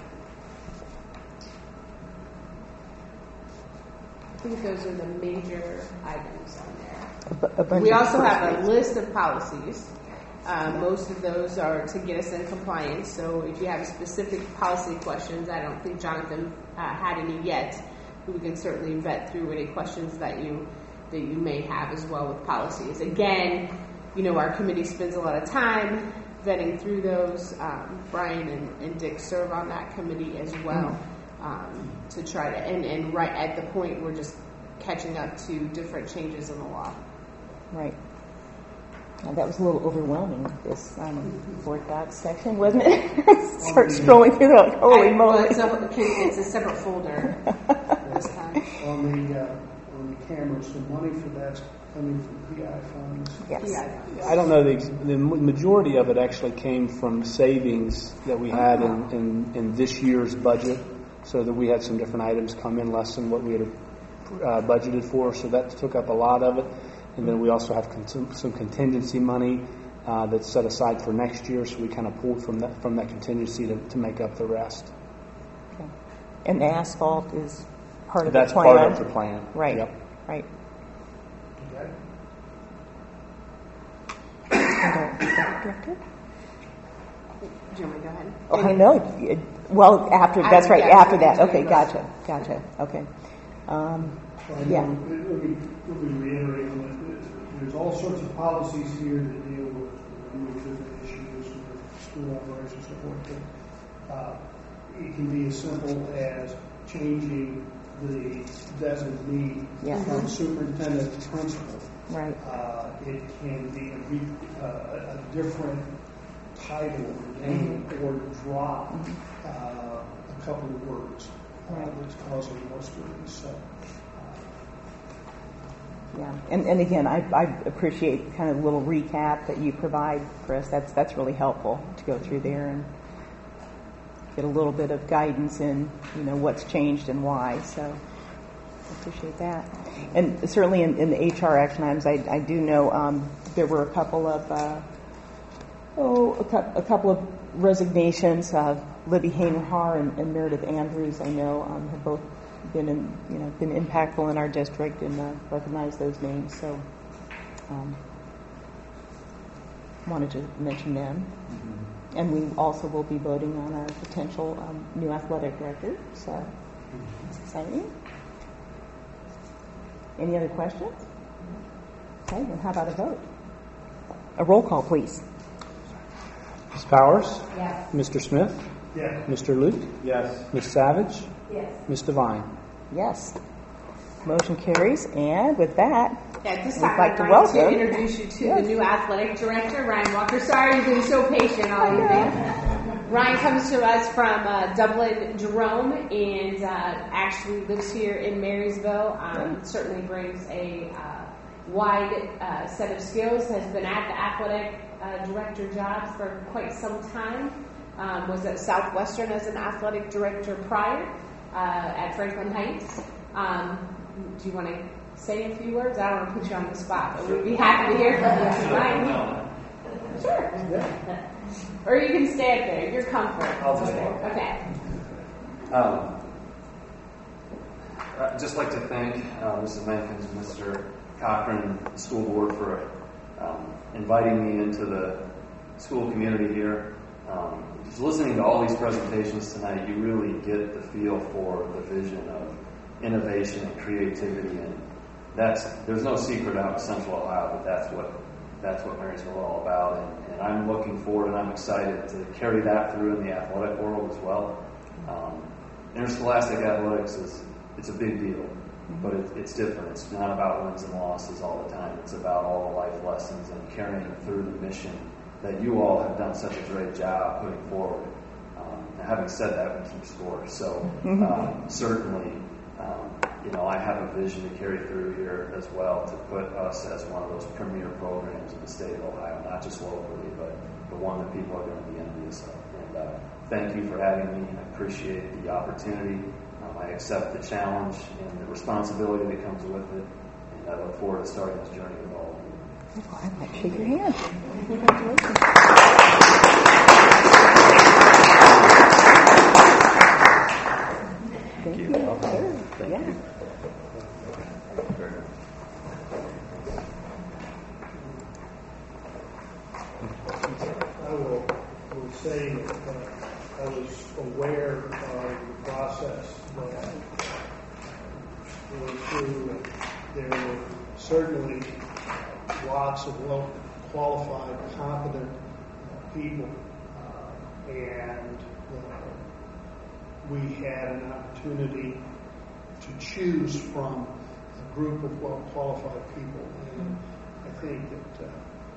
think those are the major items on there. We also have a list of policies. Most of those are to get us in compliance. So if you have specific policy questions, I don't think Jonathan had any yet. We can certainly vet through any questions that you may have as well with policies. Again, our committee spends a lot of time vetting through those. Brian and Dick serve on that committee as well to try to, and right at the point we're just catching up to different changes in the law. Right. That was a little overwhelming, this Board Docs section, wasn't it? Start scrolling through it, like, holy moly. It's a separate folder this time. On the cameras, the money for that's coming from PI funds? Yes. I don't know, the majority of it actually came from savings that we had in this year's budget, so that we had some different items come in less than what we had budgeted for, so that took up a lot of it. And then we also have some contingency money that's set aside for next year, so we kind of pulled from that contingency to make up the rest. Okay. And the asphalt is part of That's the plan? part of the plan. Right, Yep. right. Director? Do you want me to go ahead? Oh, I know. Well, after that's right. Yeah, After that, okay, gotcha. Okay. Yeah. Let me reiterate that there's all sorts of policies here that deal with different issues with school operations, stuff like that. It can be as simple as changing the designee from superintendent to principal. Right. It can be a different title or name or drop a couple of words, which causing most of these. So, yeah, and again, I appreciate kind of the little recap that you provide, Chris. That's really helpful to go through there and get a little bit of guidance in what's changed and why. So I appreciate that. And certainly in the HR action items, I do know there were a couple of resignations. Libby Hainhar and Meredith Andrews, I know, have both been impactful in our district, and recognize those names. So wanted to mention them. Mm-hmm. And we also will be voting on our potential new athletic director. So it's exciting. Any other questions? Okay, then how about a vote? A roll call, please. Ms. Powers? Yes. Mr. Smith? Yes. Mr. Luke? Yes. Ms. Savage? Yes. Ms. Devine? Yes. Motion carries, and with that, at this we'd time, like I'd to like welcome. to introduce you to the new athletic director, Ryan Walker. Sorry you've been so patient all evening. Ryan comes to us from Dublin, Jerome, and actually lives here in Marysville. Certainly brings a wide set of skills, has been at the athletic director jobs for quite some time. Was at Southwestern as an athletic director prior at Franklin Heights. Do you want to say a few words? I don't want to put you on the spot, but we'd be happy to hear from you tonight. Sure. Or you can stay up there, your comfort. I'll just walk. Okay. I'd just like to thank Mrs. Mankins and Mr. Cochran, the school board, for inviting me into the school community here. Just listening to all these presentations tonight, you really get the feel for the vision of innovation and creativity, and there's no secret out in Central Ohio that that's what Marysville is all about, and I'm looking forward and I'm excited to carry that through in the athletic world as well. Interscholastic athletics it's a big deal, but it's different. It's not about wins and losses all the time. It's about all the life lessons and carrying through the mission that you all have done such a great job putting forward. Having said that, we keep score. So certainly, I have a vision to carry through here as well to put us as one of those premier programs in the state of Ohio, not just locally, but the one that people are going to be envious of. And thank you for having me. I appreciate the opportunity. I accept the challenge and the responsibility that comes with it, and I look forward to starting this journey with all of you. Well, I might shake your hand. Congratulations. Thank you. Sure. Yeah. I will say that I was aware of the process that went through, and there were certainly lots of well-qualified, competent people, and we had an opportunity to choose from a group of well-qualified people. And I think that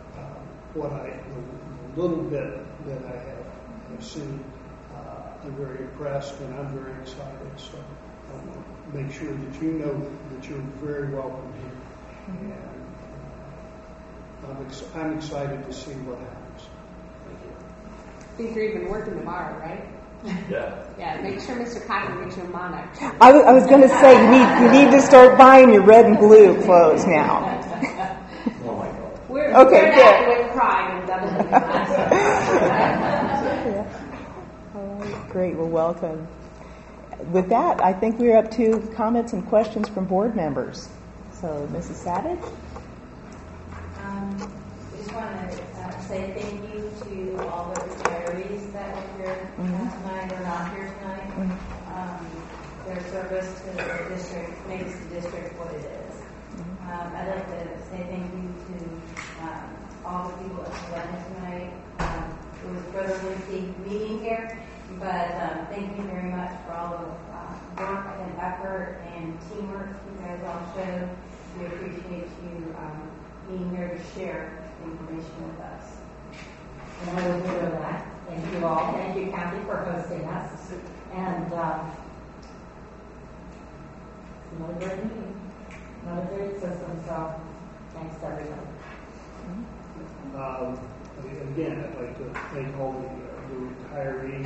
the little bit that I have seen, I'm very impressed and I'm very excited. So I want to make sure that you know that you're very welcome here. And I'm excited to see what happens. I think you're even working tomorrow, right? Yeah. Yeah, make sure Mr. Cochran gets you a monarch. I was going to say, you need to start buying your red and blue clothes now. Oh my God. We're okay, that with pride and double. All right, great. Well, welcome. With that, I think we're up to comments and questions from board members. So, Mrs. Savage? I just want to say thank you to all the retirees that were here tonight or not here tonight. Their service to the district makes the district what it is. I'd like to say thank you to all the people that presented tonight. It was brotherly meeting here, but thank you very much for all the work and effort and teamwork you guys all showed. We appreciate you being here to share information with us. And I will do that. Thank you all. Thank you, Kathy, for hosting us. And another great meeting, another great system. So thanks to everyone. Again, I'd like to thank all the retirees.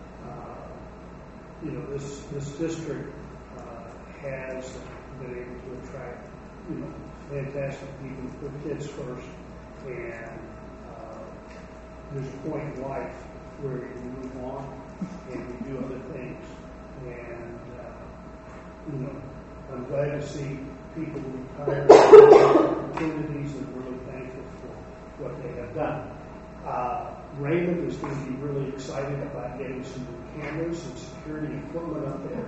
This district has been able to attract fantastic people, put kids first, and there's a point in life where you move on and you do other things. And I'm glad to see people retire opportunities, and really thankful for what they have done. Raymond is going to be really excited about getting some new cameras and security equipment up there.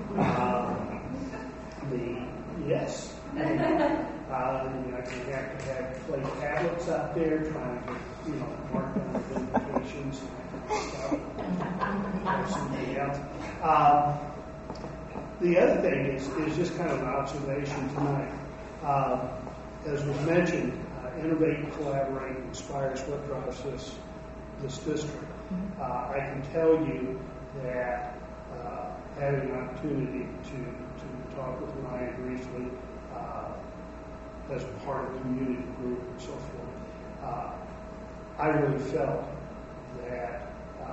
Yes. And, I can have to have play tablets out there trying to, mark down identifications and stuff. Something else. The other thing is just kind of an observation tonight. As was mentioned, innovate and collaborate inspires what drives this district. I can tell you that having an opportunity to talk with Ryan briefly, as part of the community group and so forth. I really felt that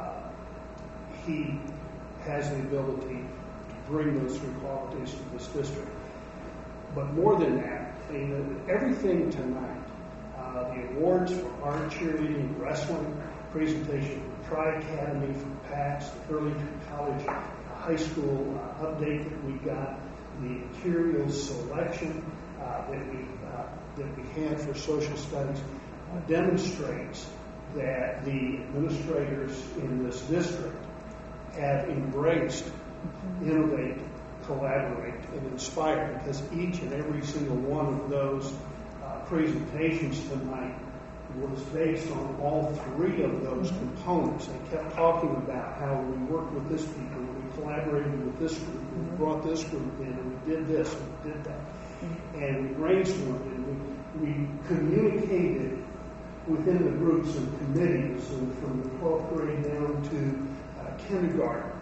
he has the ability to bring those three qualities to this district. But more than that, everything tonight, the awards for art, cheerleading, wrestling, presentation from Tri-Academy, from PAX, the early college, high school update that we got, the materials selection that we had for social studies demonstrates that the administrators in this district have embraced, innovate, collaborate, and inspire, because each and every single one of those presentations tonight was based on all three of those components. They kept talking about how we worked with this people, we collaborated with this group, we brought this group in, and we did this, and we did that. And we brainstormed, and we communicated within the groups and committees, and from the 12th grade down to kindergarten.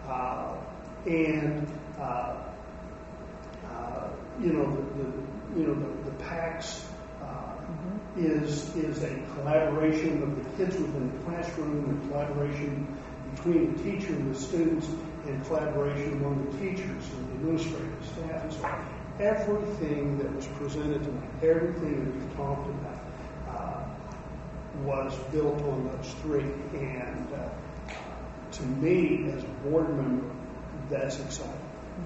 The PAX is a collaboration of the kids within the classroom, and collaboration between the teacher and the students, and collaboration among the teachers and the administrative staff. And so everything that was presented tonight, everything that we've talked about, was built on those three. And to me, as a board member, that's exciting.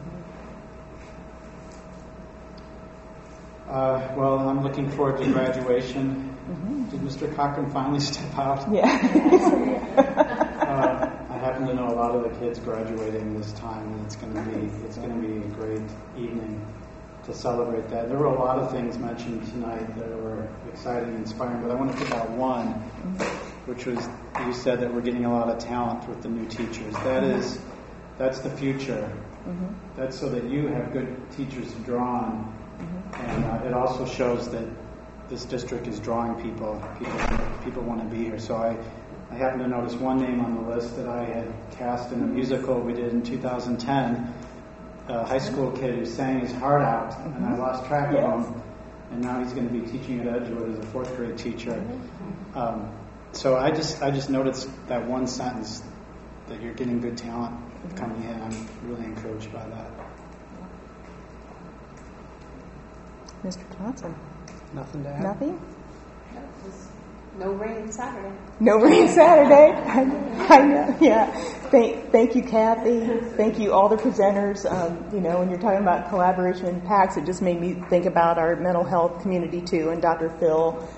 Well, I'm looking forward to graduation. Did Mr. Cochran finally step out? Yeah. I happen to know a lot of the kids graduating this time, and it's going to be a great evening to celebrate that. There were a lot of things mentioned tonight that were exciting and inspiring, but I want to pick out one, which was, you said that we're getting a lot of talent with the new teachers. That's the future. That's so that you have good teachers to draw on. And it also shows that this district is drawing people. People want to be here. So I happened to notice one name on the list that I had cast in a musical we did in 2010. A high school kid who sang his heart out, and I lost track of him. And now he's going to be teaching at Edgewood as a 4th grade teacher. So I just noticed that one sentence, that you're getting good talent coming in. I'm really encouraged by that. Mr. Johnson. Nothing to add? Nothing? No rain Saturday. No rain Saturday. I know. Yeah. Thank you, Kathy. Thank you, all the presenters. When you're talking about collaboration in PAX, it just made me think about our mental health community too, and Dr. Phil.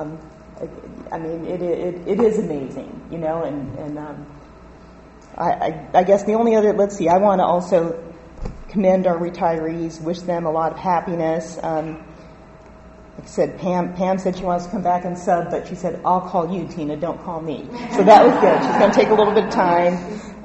It is amazing, and I guess the only other, I want to also commend our retirees, wish them a lot of happiness. Like I said, Pam said she wants to come back and sub, but she said, I'll call you, Tina, don't call me. So that was good. She's going to take a little bit of time.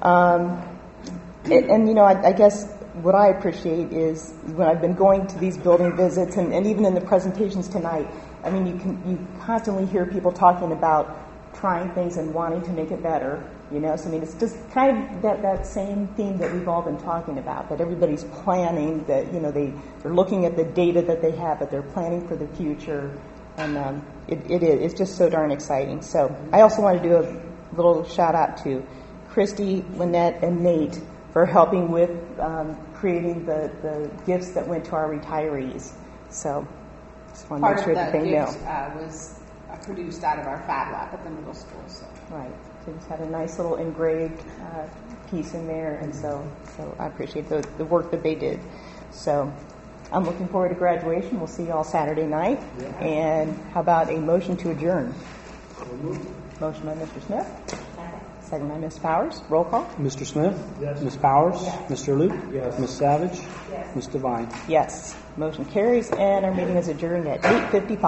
I guess what I appreciate is when I've been going to these building visits, and even in the presentations tonight, you constantly hear people talking about trying things and wanting to make it better. It's just kind of that same theme that we've all been talking about, that everybody's planning, that, they're looking at the data that they have, but they're planning for the future, and it's just so darn exciting. So I also want to do a little shout out to Christy, Lynette, and Nate for helping with creating the gifts that went to our retirees. So just want to make sure that they know. Part of the gift was produced out of our Fab Lab at the middle school. So. Right. So just had a nice little engraved piece in there, and so I appreciate the work that they did. So I'm looking forward to graduation. We'll see you all Saturday night. Yeah. And how about a motion to adjourn? Motion by Mr. Smith. Second by Ms. Powers. Roll call. Mr. Smith? Yes. Ms. Powers? Yes. Mr. Luke? Yes. Ms. Savage? Yes. Ms. Devine? Yes. Motion carries, and our meeting is adjourned at 8:55.